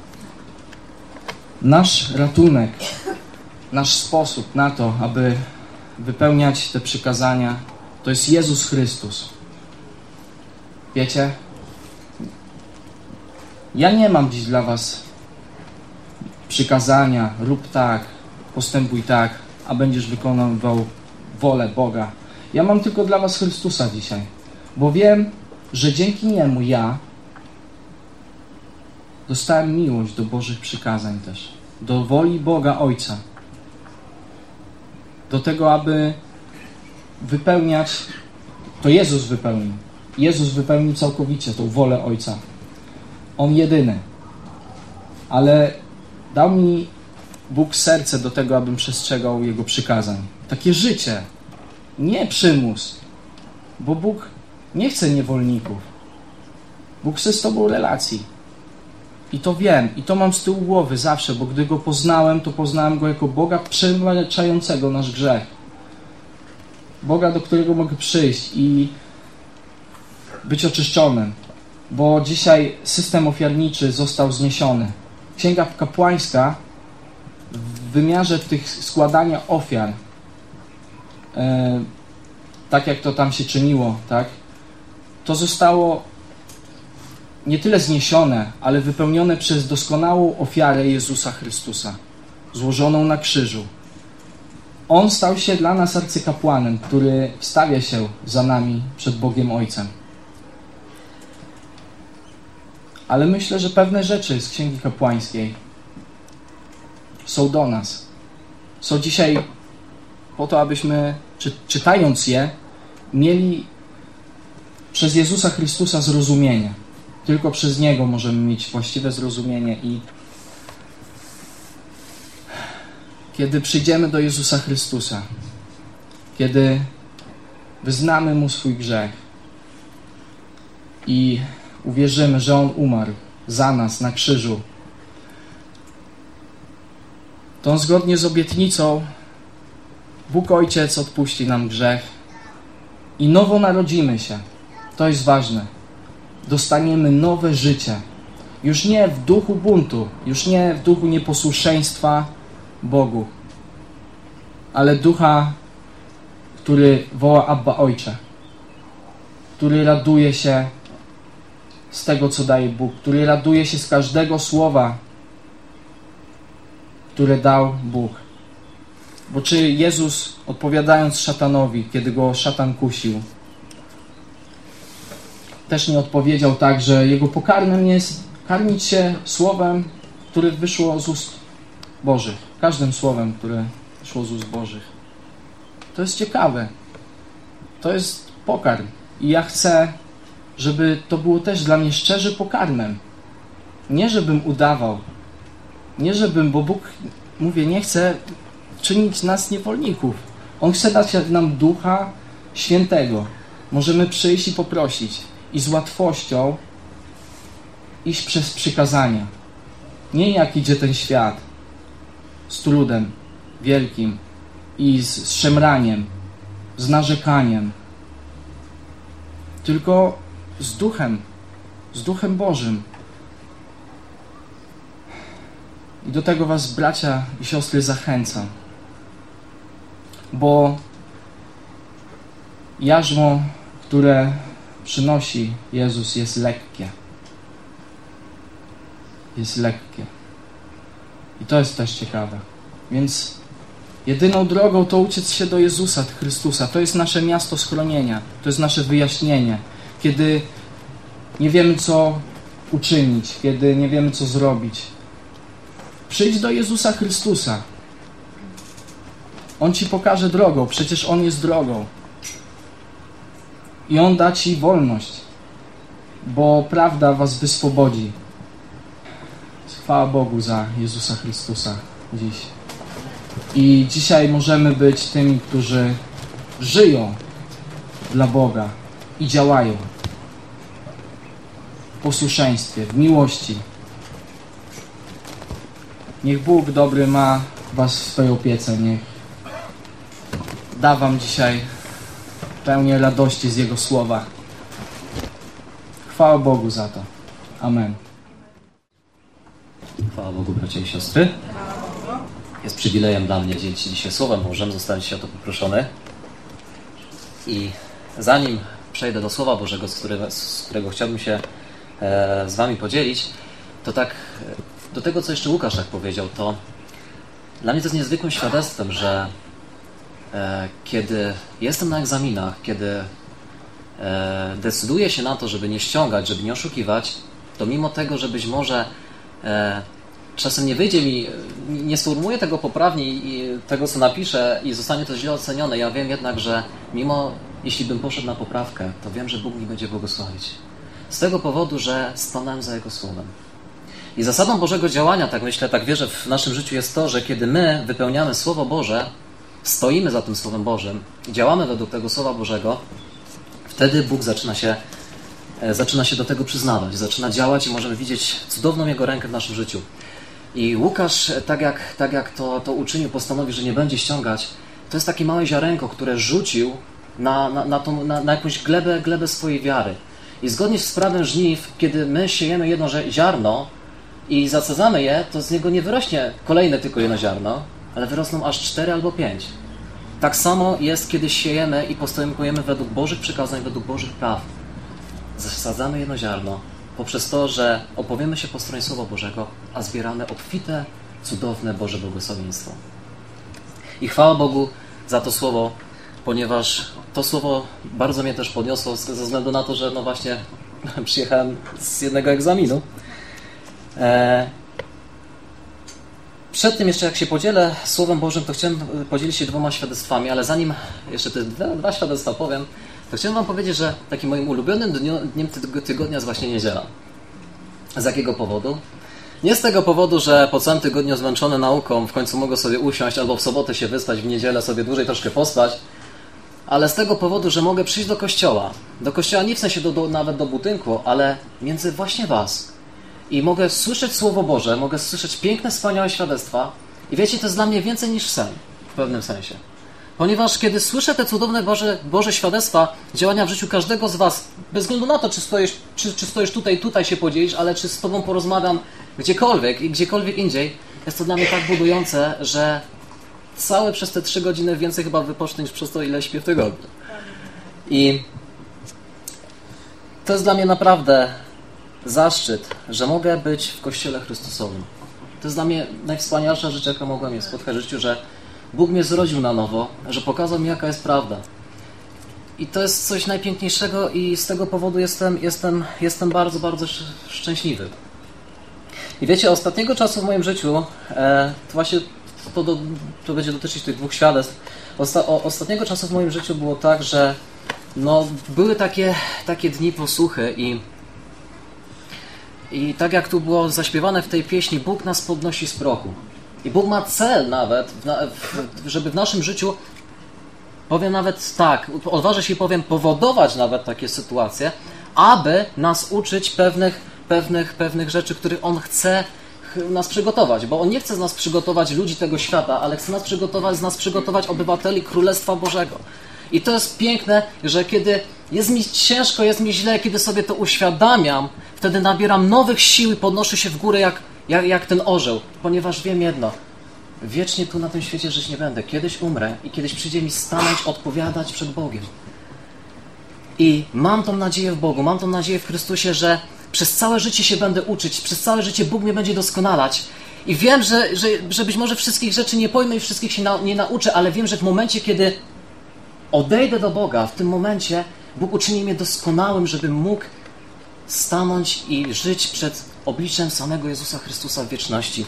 nasz ratunek, nasz sposób na to, aby wypełniać te przykazania, to jest Jezus Chrystus. Wiecie? Ja nie mam dziś dla was przykazania, rób tak, postępuj tak, a będziesz wykonywał wolę Boga. Ja mam tylko dla was Chrystusa dzisiaj, bo wiem, że dzięki Niemu ja dostałem miłość do Bożych przykazań też, do woli Boga Ojca, do tego, aby wypełniać, to Jezus wypełnił. Jezus wypełnił całkowicie tą wolę Ojca. On jedyny. Ale dał mi Bóg serce do tego, abym przestrzegał Jego przykazań. Takie życie, nie przymus, bo Bóg nie chce niewolników. Bóg chce z Tobą relacji. I to wiem, i to mam z tyłu głowy zawsze, bo gdy Go poznałem, to poznałem Go jako Boga przebaczającego nasz grzech. Boga, do którego mogę przyjść i być oczyszczonym. Bo dzisiaj system ofiarniczy został zniesiony. Księga kapłańska w wymiarze tych składania ofiar, tak jak to tam się czyniło, tak, to zostało nie tyle zniesione, ale wypełnione przez doskonałą ofiarę Jezusa Chrystusa, złożoną na krzyżu. On stał się dla nas arcykapłanem, który wstawia się za nami przed Bogiem Ojcem. Ale myślę, że pewne rzeczy z Księgi Kapłańskiej są do nas. Są dzisiaj po to, abyśmy, czytając je, mieli przez Jezusa Chrystusa zrozumienie. Tylko przez Niego możemy mieć właściwe zrozumienie i kiedy przyjdziemy do Jezusa Chrystusa, kiedy wyznamy Mu swój grzech i uwierzymy, że On umarł za nas na krzyżu, to On zgodnie z obietnicą Bóg Ojciec odpuści nam grzech i nowo narodzimy się. To jest ważne. Dostaniemy nowe życie. Już nie w duchu buntu, już nie w duchu nieposłuszeństwa Bogu, ale ducha, który woła Abba Ojcze, który raduje się z tego, co daje Bóg, który raduje się z każdego słowa, które dał Bóg. Bo czy Jezus, odpowiadając szatanowi, kiedy go szatan kusił, też nie odpowiedział tak, że jego pokarmem jest karmić się słowem, które wyszło z ust Bożych. Każdym słowem, które wyszło z ust Bożych. To jest ciekawe. To jest pokarm. I ja chcę, żeby to było też dla mnie szczerze pokarmem. Nie żebym udawał. Nie żebym, bo Bóg, mówię, nie chce czynić nas niewolników. On chce dać nam Ducha Świętego. Możemy przyjść i poprosić. I z łatwością iść przez przykazania. Nie jak idzie ten świat. Z trudem wielkim i z szemraniem, z narzekaniem. Tylko z Duchem Bożym. I do tego was, bracia i siostry, zachęcam. Bo jarzmo, które przynosi Jezus, jest lekkie. Jest lekkie. I to jest też ciekawe. Więc jedyną drogą to uciec się do Jezusa Chrystusa. To jest nasze miasto schronienia. To jest nasze wyjaśnienie. Kiedy nie wiemy, co uczynić, kiedy nie wiemy, co zrobić. Przyjdź do Jezusa Chrystusa. On ci pokaże drogą. Przecież On jest drogą. I On da ci wolność. Bo prawda was wyswobodzi. Chwała Bogu za Jezusa Chrystusa dziś. I dzisiaj możemy być tymi, którzy żyją dla Boga i działają w posłuszeństwie, w miłości. Niech Bóg dobry ma was w swojej opiece. Niech da wam dzisiaj pełnię radości z Jego słowa. Chwała Bogu za to. Amen. Chwała Bogu, bracia i siostry. Jest przywilejem dla mnie dzielić się dzisiaj Słowem Bożym. Zostałem dzisiaj o to poproszony. I zanim przejdę do Słowa Bożego, z którego chciałbym się z wami podzielić, to tak, do tego, co jeszcze Łukasz tak powiedział, to dla mnie to jest niezwykłym świadectwem, że kiedy jestem na egzaminach, kiedy decyduję się na to, żeby nie ściągać, żeby nie oszukiwać, to mimo tego, że być może czasem nie wyjdzie mi, nie sformułuję tego poprawnie i tego, co napiszę i zostanie to źle ocenione, ja wiem jednak, że mimo, jeśli bym poszedł na poprawkę, to wiem, że Bóg mi będzie błogosławić. Z tego powodu, że stanąłem za Jego słowem. I zasadą Bożego działania, tak myślę, tak wierzę, w naszym życiu jest to, że kiedy my wypełniamy Słowo Boże, stoimy za tym Słowem Bożym i działamy według tego Słowa Bożego, wtedy Bóg zaczyna się do tego przyznawać, zaczyna działać i możemy widzieć cudowną Jego rękę w naszym życiu. I Łukasz, tak jak to uczynił, postanowił, że nie będzie ściągać. To jest takie małe ziarenko, które rzucił na jakąś glebę swojej wiary. I zgodnie z prawem żniw, kiedy my siejemy jedno ziarno i zasadzamy je, to z niego nie wyrośnie kolejne tylko jedno ziarno, ale wyrosną aż 4 albo 5. Tak samo jest, kiedy siejemy i postępujemy według Bożych przykazań, według Bożych praw. Zasadzamy jedno ziarno poprzez to, że opowiemy się po stronie Słowa Bożego, a zbieramy obfite, cudowne Boże błogosławieństwo. I chwała Bogu za to słowo, ponieważ to słowo bardzo mnie też podniosło ze względu na to, że no właśnie przyjechałem z jednego egzaminu. Przed tym jeszcze jak się podzielę Słowem Bożym, to chciałem podzielić się 2 świadectwami, ale zanim jeszcze te 2 świadectwa powiem, to chciałem wam powiedzieć, że takim moim ulubionym dniem tego tygodnia jest właśnie niedziela. Z jakiego powodu? Nie z tego powodu, że po całym tygodniu zmęczony nauką w końcu mogę sobie usiąść albo w sobotę się wyspać, w niedzielę sobie dłużej troszkę pospać, ale z tego powodu, że mogę przyjść do kościoła. Do kościoła nie w sensie nawet do budynku, ale między właśnie was. I mogę słyszeć Słowo Boże, mogę słyszeć piękne, wspaniałe świadectwa. I wiecie, to jest dla mnie więcej niż sen, w pewnym sensie. Ponieważ kiedy słyszę te cudowne Boże świadectwa, działania w życiu każdego z was, bez względu na to, czy stoisz tutaj się podzielisz, ale czy z tobą porozmawiam gdziekolwiek i gdziekolwiek indziej, jest to dla mnie tak budujące, że całe przez te 3 godziny więcej chyba wypocznę niż przez to, ile śpię w tygodniu. I to jest dla mnie naprawdę zaszczyt, że mogę być w Kościele Chrystusowym. To jest dla mnie najwspanialsza rzecz, jaka mogła mnie spotkać w życiu, że Bóg mnie zrodził na nowo, że pokazał mi, jaka jest prawda. I to jest coś najpiękniejszego i z tego powodu jestem bardzo, bardzo szczęśliwy. I wiecie, ostatniego czasu w moim życiu, to właśnie to będzie dotyczyć tych 2 świadectw, ostatniego czasu w moim życiu było tak, że no, były takie dni posłuchy i tak jak tu było zaśpiewane w tej pieśni, Bóg nas podnosi z prochu. I Bóg ma cel nawet, żeby w naszym życiu, powiem nawet tak, odważę się i powiem, powodować nawet takie sytuacje, aby nas uczyć pewnych rzeczy, których On chce nas przygotować. Bo On nie chce z nas przygotować ludzi tego świata, ale chce z nas przygotować obywateli Królestwa Bożego. I to jest piękne, że kiedy jest mi ciężko, jest mi źle, kiedy sobie to uświadamiam, wtedy nabieram nowych sił i podnoszę się w górę jak ten orzeł, ponieważ wiem jedno, wiecznie tu na tym świecie żyć nie będę. Kiedyś umrę i kiedyś przyjdzie mi stanąć, odpowiadać przed Bogiem. I mam tą nadzieję w Bogu, mam tą nadzieję w Chrystusie, że przez całe życie się będę uczyć, przez całe życie Bóg mnie będzie doskonalać. I wiem, że być może wszystkich rzeczy nie pojmę i wszystkich się nie nauczę, ale wiem, że w momencie, kiedy odejdę do Boga, w tym momencie Bóg uczyni mnie doskonałym, żebym mógł stanąć i żyć przed obliczem samego Jezusa Chrystusa w wieczności.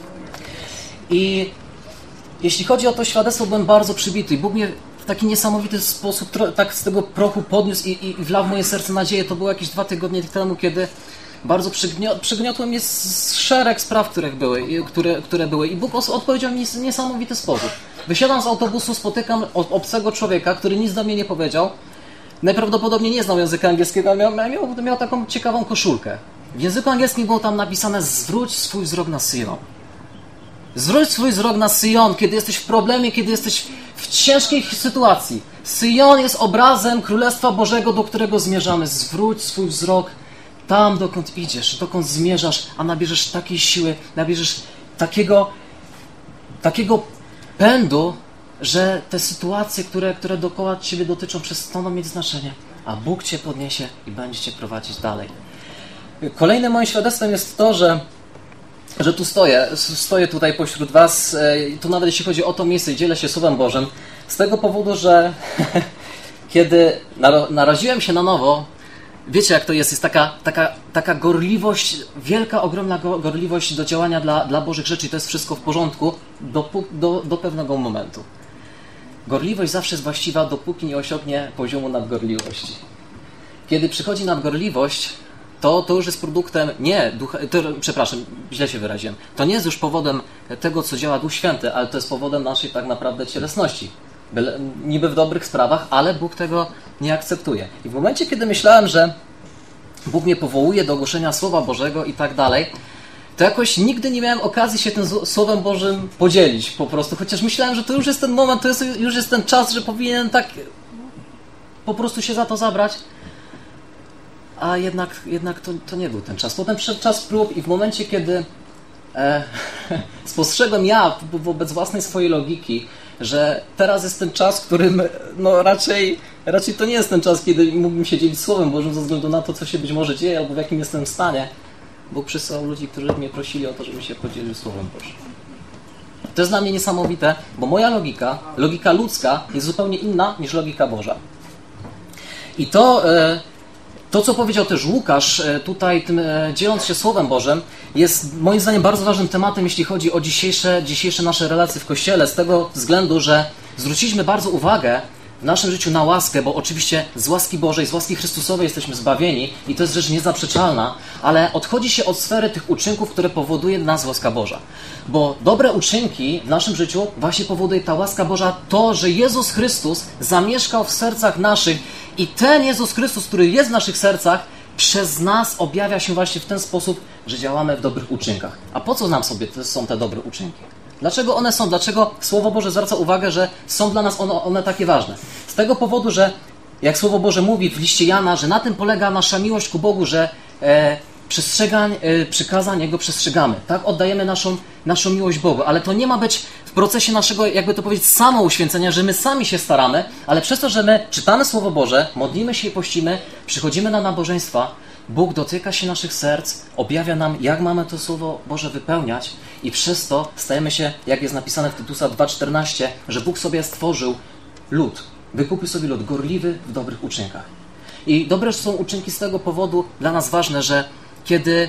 I jeśli chodzi o to świadectwo, byłem bardzo przybity i Bóg mnie w taki niesamowity sposób tak z tego prochu podniósł i wlał w moje serce nadzieję. To było jakieś 2 tygodnie temu, kiedy bardzo przygniotło mnie szereg spraw, które były. I Bóg odpowiedział mi w niesamowity sposób. Wysiadam z autobusu, spotykam obcego człowieka, który nic do mnie nie powiedział. Najprawdopodobniej nie znał języka angielskiego, ale miał taką ciekawą koszulkę. W języku angielskim było tam napisane: zwróć swój wzrok na Syjon. Zwróć swój wzrok na Syjon, kiedy jesteś w problemie, kiedy jesteś w ciężkiej sytuacji. Syjon jest obrazem Królestwa Bożego, do którego zmierzamy. Zwróć swój wzrok tam, dokąd idziesz, dokąd zmierzasz, a nabierzesz takiej siły, nabierzesz takiego pędu, że te sytuacje, które dookoła Ciebie dotyczą, przestaną mieć znaczenie, a Bóg Cię podniesie i będzie Cię prowadzić dalej. Kolejnym moim świadectwem jest to, że tu stoję tutaj pośród was, tu nawet jeśli chodzi o to miejsce i dzielę się Słowem Bożym, z tego powodu, że kiedy naraziłem się na nowo, wiecie jak to jest taka gorliwość, wielka, ogromna gorliwość do działania dla Bożych rzeczy i to jest wszystko w porządku do pewnego momentu. Gorliwość zawsze jest właściwa, dopóki nie osiągnie poziomu nadgorliwości. Kiedy przychodzi nadgorliwość, to już jest produktem nie ducha, przepraszam, źle się wyraziłem. To nie jest już powodem tego, co działa Duch Święty, ale to jest powodem naszej tak naprawdę cielesności. Niby w dobrych sprawach, ale Bóg tego nie akceptuje. I w momencie, kiedy myślałem, że Bóg mnie powołuje do ogłoszenia Słowa Bożego i tak dalej, to jakoś nigdy nie miałem okazji się tym Słowem Bożym podzielić po prostu. Chociaż myślałem, że to już jest ten moment, już jest ten czas, że powinienem tak po prostu się za to zabrać. A jednak to nie był ten czas. Potem przyszedł czas prób i w momencie, kiedy spostrzegłem ja wobec własnej swojej logiki, że teraz jest ten czas, w którym raczej to nie jest ten czas, kiedy mógłbym się dzielić Słowem Bożym ze względu na to, co się być może dzieje albo w jakim jestem stanie. Bóg przysłał ludzi, którzy mnie prosili o to, żebym się podzielił Słowem Bożym. To jest dla mnie niesamowite, bo moja logika ludzka jest zupełnie inna niż logika Boża. I to, co powiedział też Łukasz tutaj, dzieląc się Słowem Bożym, jest moim zdaniem bardzo ważnym tematem, jeśli chodzi o dzisiejsze nasze relacje w Kościele, z tego względu, że zwróciliśmy bardzo uwagę w naszym życiu na łaskę, bo oczywiście z łaski Bożej, z łaski Chrystusowej jesteśmy zbawieni i to jest rzecz niezaprzeczalna, ale odchodzi się od sfery tych uczynków, które powoduje nas łaska Boża. Bo dobre uczynki w naszym życiu właśnie powoduje ta łaska Boża to, że Jezus Chrystus zamieszkał w sercach naszych i ten Jezus Chrystus, który jest w naszych sercach, przez nas objawia się właśnie w ten sposób, że działamy w dobrych uczynkach. A po co nam są te dobre uczynki? Dlaczego one są? Dlaczego Słowo Boże zwraca uwagę, że są dla nas one takie ważne? Z tego powodu, że jak Słowo Boże mówi w liście Jana, że na tym polega nasza miłość ku Bogu, że przykazań Jego przestrzegamy. Tak? Oddajemy naszą miłość Bogu. Ale to nie ma być w procesie naszego, jakby to powiedzieć, samouświęcenia, że my sami się staramy, ale przez to, że my czytamy Słowo Boże, modlimy się i pościmy, przychodzimy na nabożeństwa, Bóg dotyka się naszych serc, objawia nam, jak mamy to Słowo Boże wypełniać i przez to stajemy się, jak jest napisane w Tytusa 2,14, że Bóg sobie stworzył lud, wykupił sobie lud gorliwy w dobrych uczynkach. I dobre są uczynki z tego powodu dla nas ważne, że kiedy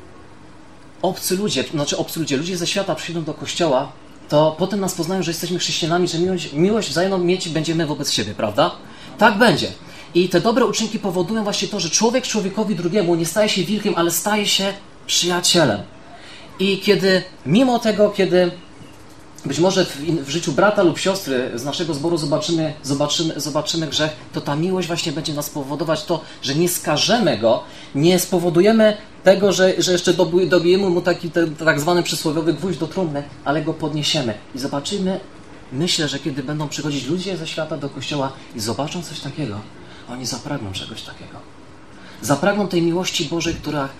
ludzie ze świata przyjdą do Kościoła, to potem nas poznają, że jesteśmy chrześcijanami, że miłość wzajemną mieć będziemy wobec siebie, prawda? Tak będzie. I te dobre uczynki powodują właśnie to, że człowiek człowiekowi drugiemu nie staje się wilkiem, ale staje się przyjacielem. I kiedy mimo tego, kiedy być może w życiu brata lub siostry z naszego zboru zobaczymy grzech, to ta miłość właśnie będzie nas powodować to, że nie skażemy go, nie spowodujemy tego, że jeszcze dobijemy mu taki tak zwany przysłowiowy gwóźdź do trumny, ale go podniesiemy. I zobaczymy, myślę, że kiedy będą przychodzić ludzie ze świata do Kościoła i zobaczą coś takiego, oni zapragną czegoś takiego. Zapragną tej miłości Bożej,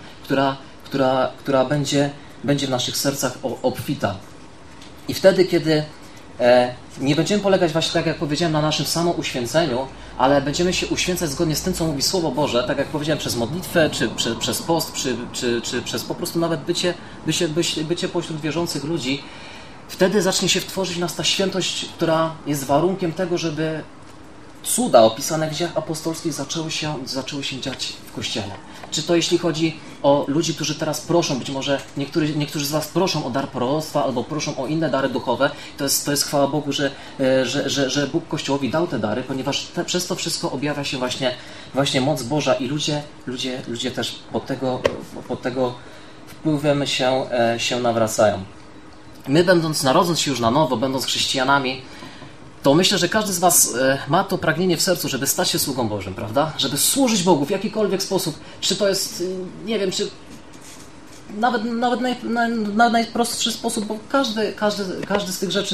która będzie w naszych sercach obfita. I wtedy, kiedy nie będziemy polegać właśnie, tak jak powiedziałem, na naszym samouświęceniu, ale będziemy się uświęcać zgodnie z tym, co mówi Słowo Boże, tak jak powiedziałem, przez modlitwę, czy przez post, czy przez po prostu nawet bycie pośród wierzących ludzi, wtedy zacznie się tworzyć w nas ta świętość, która jest warunkiem tego, żeby cuda opisane w Dziejach Apostolskich zaczęły się dziać w Kościele. Czy to jeśli chodzi o ludzi, którzy teraz proszą, być może niektórzy z was proszą o dar proroctwa albo proszą o inne dary duchowe, to jest chwała Bogu, że Bóg Kościołowi dał te dary, ponieważ przez to wszystko objawia się właśnie moc Boża i ludzie też pod tego wpływem się nawracają. My narodząc się już na nowo, będąc chrześcijanami, to myślę, że każdy z was ma to pragnienie w sercu, żeby stać się sługą Bożym, prawda? Żeby służyć Bogu w jakikolwiek sposób. Czy to jest, nie wiem, czy nawet najprostszy sposób, bo każdy z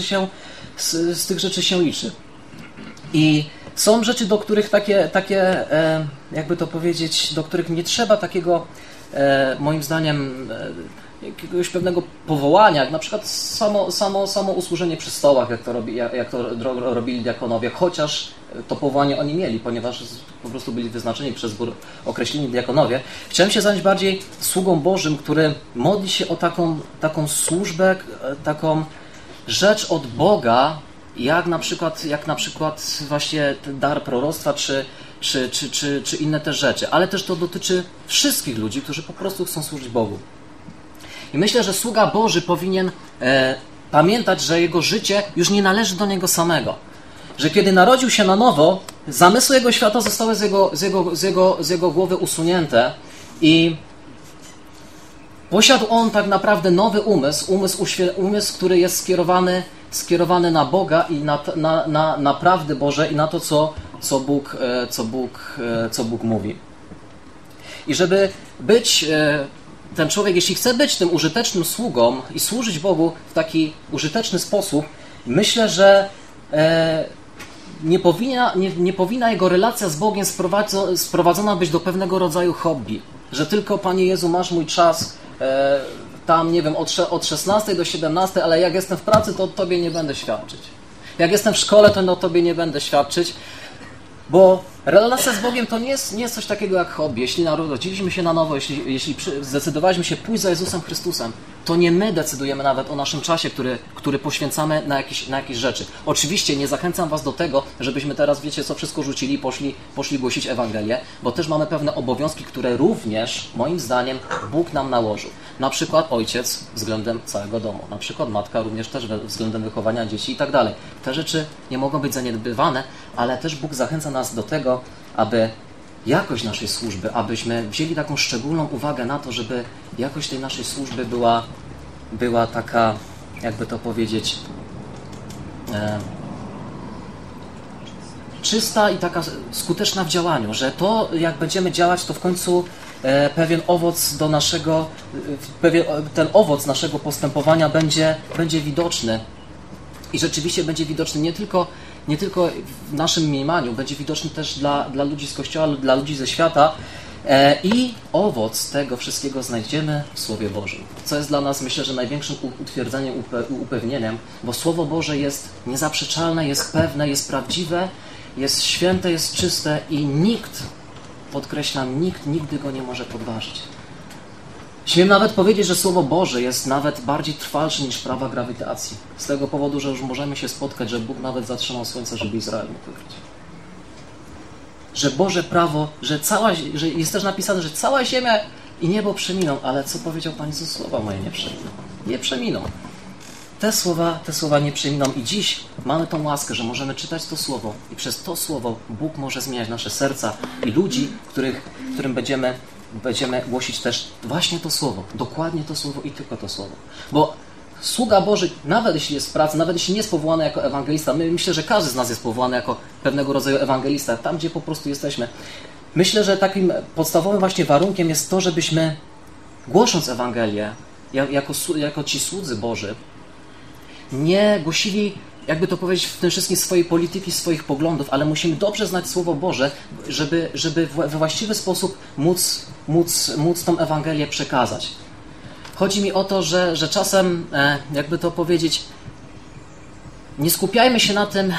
tych rzeczy się liczy. I są rzeczy, do których takie jakby to powiedzieć, do których nie trzeba takiego, moim zdaniem, jakiegoś pewnego powołania, jak na przykład samo usłużenie przy stołach, jak to robili diakonowie, chociaż to powołanie oni mieli, ponieważ po prostu byli wyznaczeni przez zbór określeni diakonowie. Chciałem się zająć bardziej sługą Bożym, który modli się o taką służbę, taką rzecz od Boga, jak na przykład właśnie dar proroctwa, czy inne te rzeczy. Ale też to dotyczy wszystkich ludzi, którzy po prostu chcą służyć Bogu. I myślę, że sługa Boży powinien pamiętać, że jego życie już nie należy do niego samego. Że kiedy narodził się na nowo, zamysły jego świata zostały z jego głowy usunięte i posiadł on tak naprawdę nowy umysł, który jest skierowany na Boga i na prawdy Boże i na to, co Bóg mówi. I żeby być ten człowiek, jeśli chce być tym użytecznym sługą i służyć Bogu w taki użyteczny sposób, myślę, że nie powinna jego relacja z Bogiem sprowadzona być do pewnego rodzaju hobby. Że tylko, Panie Jezu, masz mój czas tam, nie wiem, od 16 do 17, ale jak jestem w pracy, to Tobie nie będę świadczyć. Jak jestem w szkole, to Tobie nie będę świadczyć. Bo relacja z Bogiem to nie jest coś takiego jak hobby. Jeśli narodziliśmy się na nowo, jeśli zdecydowaliśmy się pójść za Jezusem Chrystusem, to nie my decydujemy nawet o naszym czasie, który poświęcamy na jakieś rzeczy. Oczywiście nie zachęcam was do tego, żebyśmy teraz, wiecie co, wszystko rzucili i poszli głosić Ewangelię, bo też mamy pewne obowiązki, które również, moim zdaniem, Bóg nam nałożył. Na przykład ojciec względem całego domu, na przykład matka również też względem wychowania dzieci i tak dalej. Te rzeczy nie mogą być zaniedbywane, ale też Bóg zachęca nas do tego, aby jakość naszej służby, abyśmy wzięli taką szczególną uwagę na to, żeby jakość tej naszej służby była taka, jakby to powiedzieć, czysta i taka skuteczna w działaniu, że to, jak będziemy działać, to w końcu ten owoc naszego postępowania będzie widoczny. I rzeczywiście będzie widoczny nie tylko w naszym mniemaniu, będzie widoczny też dla ludzi z Kościoła, dla ludzi ze świata i owoc tego wszystkiego znajdziemy w Słowie Bożym. Co jest dla nas, myślę, że największym utwierdzeniem, upewnieniem, bo Słowo Boże jest niezaprzeczalne, jest pewne, jest prawdziwe, jest święte, jest czyste i nikt, podkreślam, nikt nigdy go nie może podważyć. Śmiem nawet powiedzieć, że Słowo Boże jest nawet bardziej trwalsze niż prawa grawitacji. Z tego powodu, że już możemy się spotkać, że Bóg nawet zatrzymał słońce, żeby Izrael mógł wykryć. Że Boże prawo, że jest też napisane, że cała ziemia i niebo przeminą, ale co powiedział Pan Jezus, słowa moje nie przeminą. Nie przeminą. Te słowa nie przeminą i dziś mamy tą łaskę, że możemy czytać to Słowo i przez to Słowo Bóg może zmieniać nasze serca i ludzi, którym będziemy głosić też właśnie to Słowo, dokładnie to Słowo i tylko to Słowo. Bo sługa Boży, nawet jeśli jest w pracy, nawet jeśli nie jest powołany jako ewangelista, myślę, że każdy z nas jest powołany jako pewnego rodzaju ewangelista, tam gdzie po prostu jesteśmy. Myślę, że takim podstawowym właśnie warunkiem jest to, żebyśmy głosząc Ewangelię, jako ci słudzy Boży, nie głosili, jakby to powiedzieć, w tym wszystkim swojej polityki, swoich poglądów, ale musimy dobrze znać Słowo Boże, żeby we właściwy sposób móc tą Ewangelię przekazać. Chodzi mi o to, że czasem, jakby to powiedzieć, nie skupiajmy się na tym,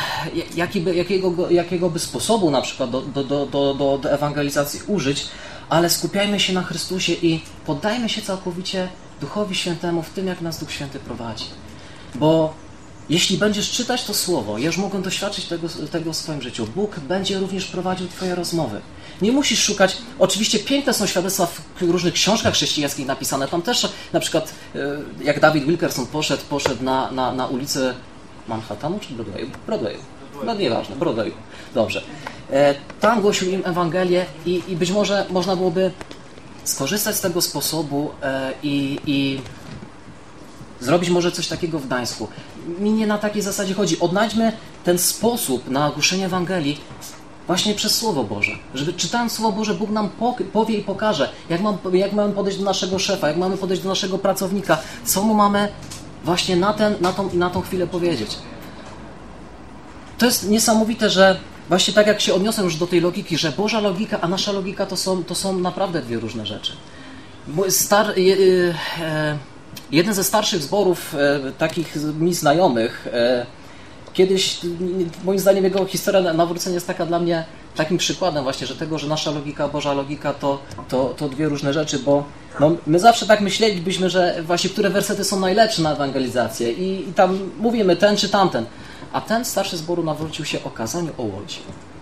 jakiego by sposobu na przykład do ewangelizacji użyć, ale skupiajmy się na Chrystusie i poddajmy się całkowicie Duchowi Świętemu w tym, jak nas Duch Święty prowadzi. Bo jeśli będziesz czytać to Słowo, ja już mogę doświadczyć tego w swoim życiu, Bóg będzie również prowadził Twoje rozmowy. Nie musisz szukać, oczywiście piękne są świadectwa w różnych książkach chrześcijańskich napisane, tam też na przykład jak David Wilkerson poszedł na ulicę Manhattanu czy Broadwayu? No nieważne, Broadwayu. Dobrze. Tam głosił im Ewangelię i być może można byłoby skorzystać z tego sposobu i zrobić może coś takiego w Gdańsku. Mi nie na takiej zasadzie chodzi. Odnajdźmy ten sposób na głoszenie Ewangelii właśnie przez Słowo Boże. Żeby czytając Słowo Boże, Bóg nam powie i pokaże, jak mamy podejść do naszego szefa, jak mamy podejść do naszego pracownika, co mu mamy właśnie na tą chwilę powiedzieć. To jest niesamowite, że właśnie tak jak się odniosłem już do tej logiki, że Boża logika, a nasza logika to są naprawdę dwie różne rzeczy. Jeden ze starszych zborów, takich mi znajomych, kiedyś, moim zdaniem jego historia nawrócenia jest taka dla mnie takim przykładem właśnie, że nasza logika, Boża logika to dwie różne rzeczy, bo my zawsze tak myślelibyśmy, że właśnie które wersety są najlepsze na ewangelizację i tam mówimy ten czy tamten, a ten starszy zboru nawrócił się o kazaniu o łodzi.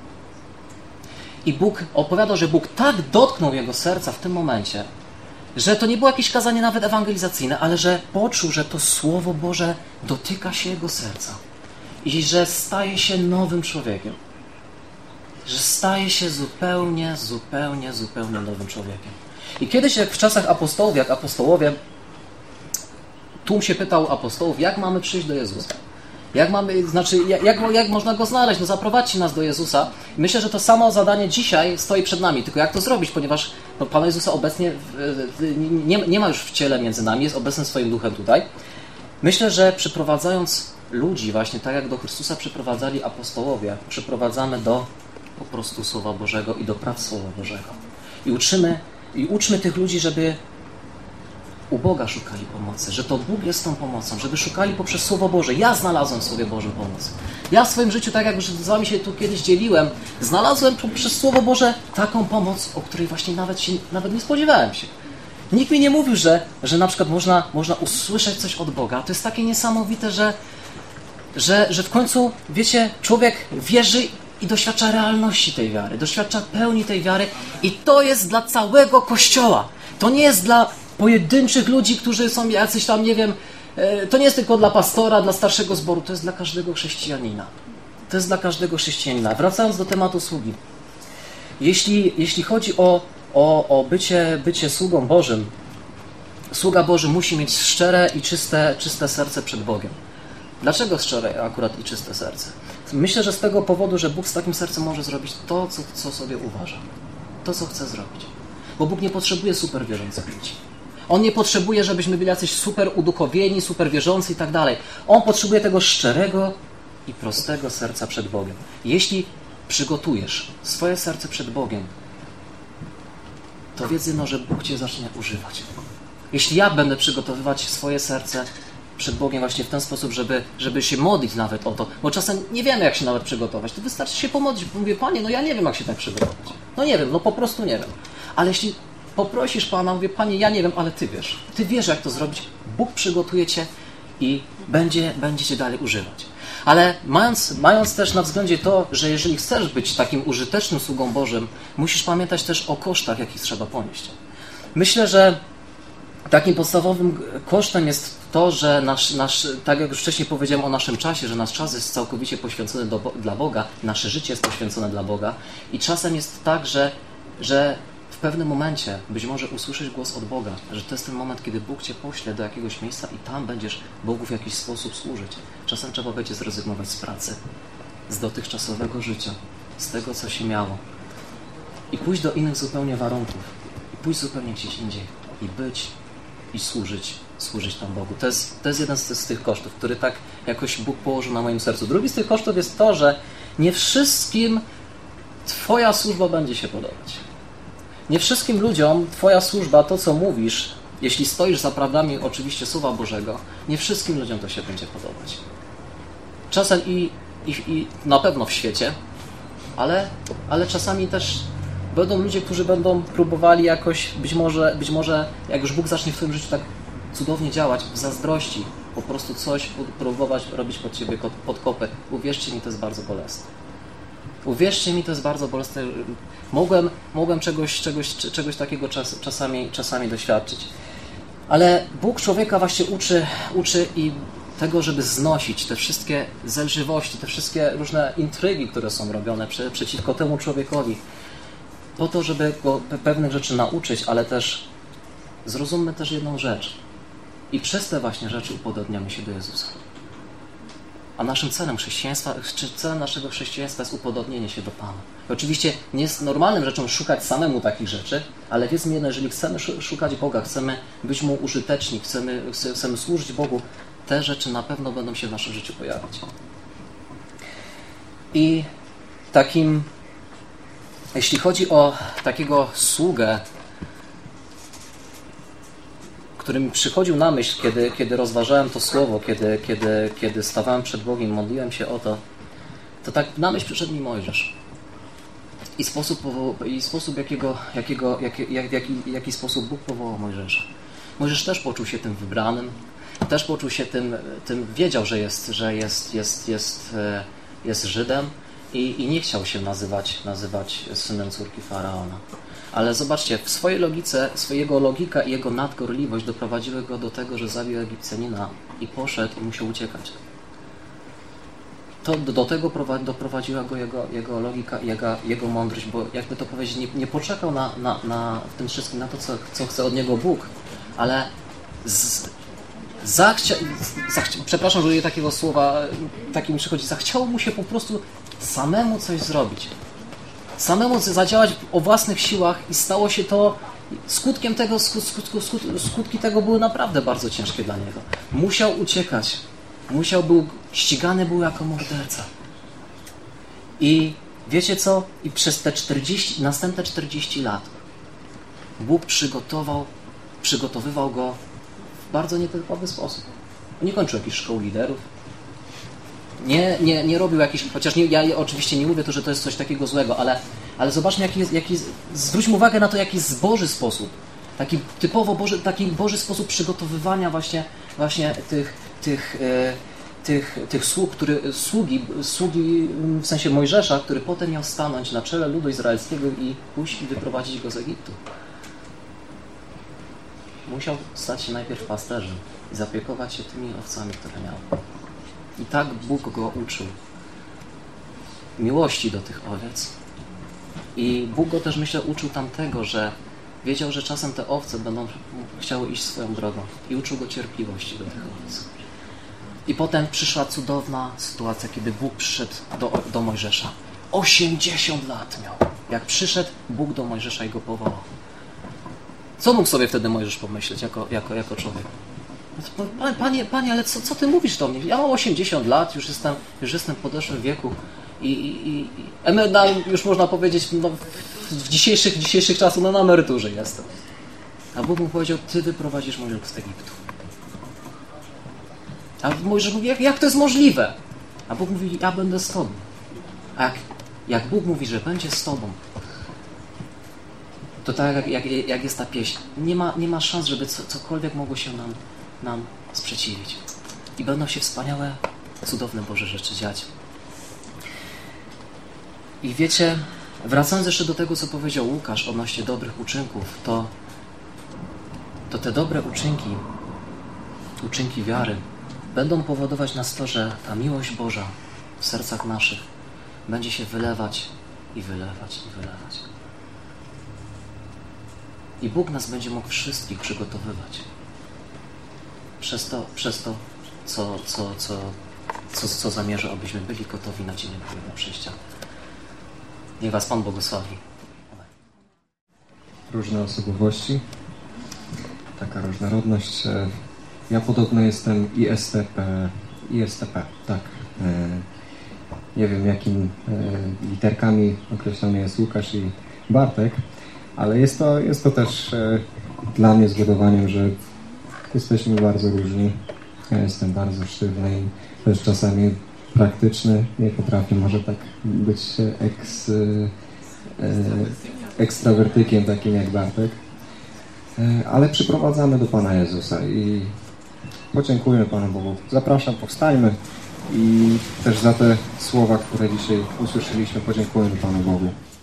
I Bóg opowiadał, że Bóg tak dotknął jego serca w tym momencie, że to nie było jakieś kazanie nawet ewangelizacyjne, ale że poczuł, że to Słowo Boże dotyka się jego serca i że staje się nowym człowiekiem. Że staje się zupełnie nowym człowiekiem. I kiedyś, jak w czasach apostołów, jak apostołowie, tłum się pytał apostołów, jak mamy przyjść do Jezusa? Jak można Go znaleźć? No zaprowadźcie nas do Jezusa. Myślę, że to samo zadanie dzisiaj stoi przed nami. Tylko jak to zrobić? Ponieważ Pana Jezusa obecnie nie ma już w ciele między nami, jest obecny swoim duchem tutaj. Myślę, że przyprowadzając ludzi właśnie tak jak do Chrystusa przyprowadzali apostołowie, przyprowadzamy do po prostu Słowa Bożego i do praw Słowa Bożego. I uczmy tych ludzi, żeby u Boga szukali pomocy, że to Bóg jest tą pomocą, żeby szukali poprzez Słowo Boże. Ja znalazłem w Słowie Bożym pomoc. Ja w swoim życiu, tak jak już z wami się tu kiedyś dzieliłem, znalazłem poprzez Słowo Boże taką pomoc, o której właśnie nawet nie spodziewałem się. Nikt mi nie mówił, że na przykład można usłyszeć coś od Boga. To jest takie niesamowite, że w końcu, wiecie, człowiek wierzy i doświadcza realności tej wiary, doświadcza pełni tej wiary i to jest dla całego Kościoła. To nie jest dla pojedynczych ludzi, którzy są jacyś tam, nie wiem, to nie jest tylko dla pastora, dla starszego zboru, to jest dla każdego chrześcijanina. To jest dla każdego chrześcijanina. Wracając do tematu sługi. Jeśli chodzi o bycie sługą Bożym, sługa Boży musi mieć szczere i czyste serce przed Bogiem. Dlaczego szczere akurat i czyste serce? Myślę, że z tego powodu, że Bóg z takim sercem może zrobić to, co sobie uważa. To, co chce zrobić. Bo Bóg nie potrzebuje super wierzących ludzi. On nie potrzebuje, żebyśmy byli jacyś super uduchowieni, super wierzący i tak dalej. On potrzebuje tego szczerego i prostego serca przed Bogiem. Jeśli przygotujesz swoje serce przed Bogiem, to wiedz jedno, że Bóg Cię zacznie używać. Jeśli ja będę przygotowywać swoje serce przed Bogiem właśnie w ten sposób, żeby się modlić nawet o to, bo czasem nie wiemy, jak się nawet przygotować, to wystarczy się pomodlić. Mówię, Panie, no ja nie wiem, jak się tak przygotować. No nie wiem, no po prostu nie wiem. Ale jeśli poprosisz Pana, mówię, Panie, ja nie wiem, ale Ty wiesz. Ty wiesz, jak to zrobić. Bóg przygotuje Cię i będzie Cię dalej używać. Ale mając też na względzie to, że jeżeli chcesz być takim użytecznym sługą Bożym, musisz pamiętać też o kosztach, jakich trzeba ponieść. Myślę, że takim podstawowym kosztem jest to, że tak jak już wcześniej powiedziałem o naszym czasie, że nasz czas jest całkowicie poświęcony dla Boga, nasze życie jest poświęcone dla Boga i czasem jest tak, że w pewnym momencie być może usłyszysz głos od Boga, że to jest ten moment, kiedy Bóg Cię pośle do jakiegoś miejsca i tam będziesz Bogu w jakiś sposób służyć. Czasem trzeba będzie zrezygnować z pracy, z dotychczasowego życia, z tego, co się miało i pójść do innych zupełnie warunków i pójść zupełnie gdzieś indziej i być i służyć tam Bogu. To jest jeden z tych kosztów, który tak jakoś Bóg położył na moim sercu. Drugi z tych kosztów jest to, że nie wszystkim Twoja służba będzie się podobać. Nie wszystkim ludziom Twoja służba, to co mówisz, jeśli stoisz za prawdami oczywiście Słowa Bożego, nie wszystkim ludziom to się będzie podobać. Czasem i na pewno w świecie, ale czasami też będą ludzie, którzy będą próbowali jakoś, być może jak już Bóg zacznie w Twoim życiu tak cudownie działać, w zazdrości, po prostu coś próbować robić pod Ciebie, pod kopę. Uwierzcie mi, to jest bardzo bolesne. Uwierzcie mi, to jest bardzo bolesne. Mogłem czegoś takiego czasami doświadczyć. Ale Bóg człowieka właśnie uczy i tego, żeby znosić te wszystkie zelżywości, te wszystkie różne intrygi, które są robione przeciwko temu człowiekowi. Po to, żeby go pewnych rzeczy nauczyć, ale też zrozummy też jedną rzecz. I przez te właśnie rzeczy upodobniamy się do Jezusa. A naszym celem chrześcijaństwa, czy celem naszego chrześcijaństwa jest upodobnienie się do Pana. I oczywiście nie jest normalnym rzeczą szukać samemu takich rzeczy, ale wiedzmy jedno, jeżeli chcemy szukać Boga, chcemy być Mu użyteczni, chcemy służyć Bogu, te rzeczy na pewno będą się w naszym życiu pojawiać. I jeśli chodzi o takiego sługę, który mi przychodził na myśl, kiedy rozważałem to słowo, kiedy stawałem przed Bogiem, modliłem się o to, to tak na myśl przyszedł mi Mojżesz. I sposób, jaki sposób Bóg powołał Mojżesza. Mojżesz też poczuł się tym wybranym, też poczuł się tym wiedział, że jest Żydem i nie chciał się nazywać synem córki Faraona. Ale zobaczcie, w swojej logice, jego logika i jego nadgorliwość doprowadziły go do tego, że zabił Egipcjanina i poszedł i musiał uciekać. To do tego doprowadziła go jego logika i jego mądrość, bo jakby to powiedzieć, nie poczekał w tym wszystkim na to, co chce od niego Bóg, ale przepraszam, że użyję takiego słowa, taki mi przychodzi, zachciało mu się po prostu samemu coś zrobić. Samemu zadziałać o własnych siłach i stało się to, skutki tego były naprawdę bardzo ciężkie dla niego. Musiał uciekać. Ścigany był jako morderca. I wiecie co? I przez te następne 40 lat Bóg przygotowywał go w bardzo nietypowy sposób. Nie kończył jakichś szkół liderów. Nie robił jakichś... Chociaż ja oczywiście nie mówię to, że to jest coś takiego złego, ale zobaczmy, zwróćmy uwagę na to, jaki jest Boży sposób. Taki typowo Boży sposób przygotowywania właśnie tych sługi, w sensie Mojżesza, który potem miał stanąć na czele ludu izraelskiego i pójść i wyprowadzić go z Egiptu. Musiał stać się najpierw pasterzem i zapiekować się tymi owcami, które miał. I tak Bóg go uczył miłości do tych owiec. I Bóg go też, myślę, uczył tamtego, że wiedział, że czasem te owce będą chciały iść swoją drogą. I uczył go cierpliwości do tych owiec. I potem przyszła cudowna sytuacja, kiedy Bóg przyszedł do Mojżesza. 80 lat miał. Jak przyszedł Bóg do Mojżesza i go powołał. Co mógł sobie wtedy Mojżesz pomyśleć jako człowiek? Panie, ale co ty mówisz do mnie? Ja mam 80 lat, już jestem w podeszłym wieku i już można powiedzieć, w dzisiejszych czasach na emeryturze jestem. A Bóg mu powiedział, ty wyprowadzisz mój lud z Egiptu. A Mojżesz mówi, jak to jest możliwe? A Bóg mówi, ja będę z tobą. A jak Bóg mówi, że będzie z tobą, to tak jak jest ta pieśń, nie ma szans, żeby cokolwiek mogło się nam sprzeciwić. I będą się wspaniałe, cudowne Boże rzeczy dziać. I wiecie, wracając jeszcze do tego, co powiedział Łukasz odnośnie dobrych uczynków, to te dobre uczynki wiary będą powodować nas to, że ta miłość Boża w sercach naszych będzie się wylewać i wylewać i wylewać. I Bóg nas będzie mógł wszystkich przygotowywać. Przez to co zamierza, abyśmy byli gotowi na dzień Bożego przyjścia. Niech was Pan błogosławi. Różne osobowości, taka różnorodność. Ja podobno jestem ISTP, tak. Nie wiem, jakim literkami określony jest Łukasz i Bartek, ale jest to też dla mnie zbudowaniem, że jesteśmy bardzo różni. Ja jestem bardzo sztywny i też czasami praktyczny. Nie potrafię może tak być ekstrawertykiem takim jak Bartek. Ale przyprowadzamy do Pana Jezusa i podziękujemy Panu Bogu. Zapraszam, powstańmy i też za te słowa, które dzisiaj usłyszeliśmy, podziękujemy Panu Bogu.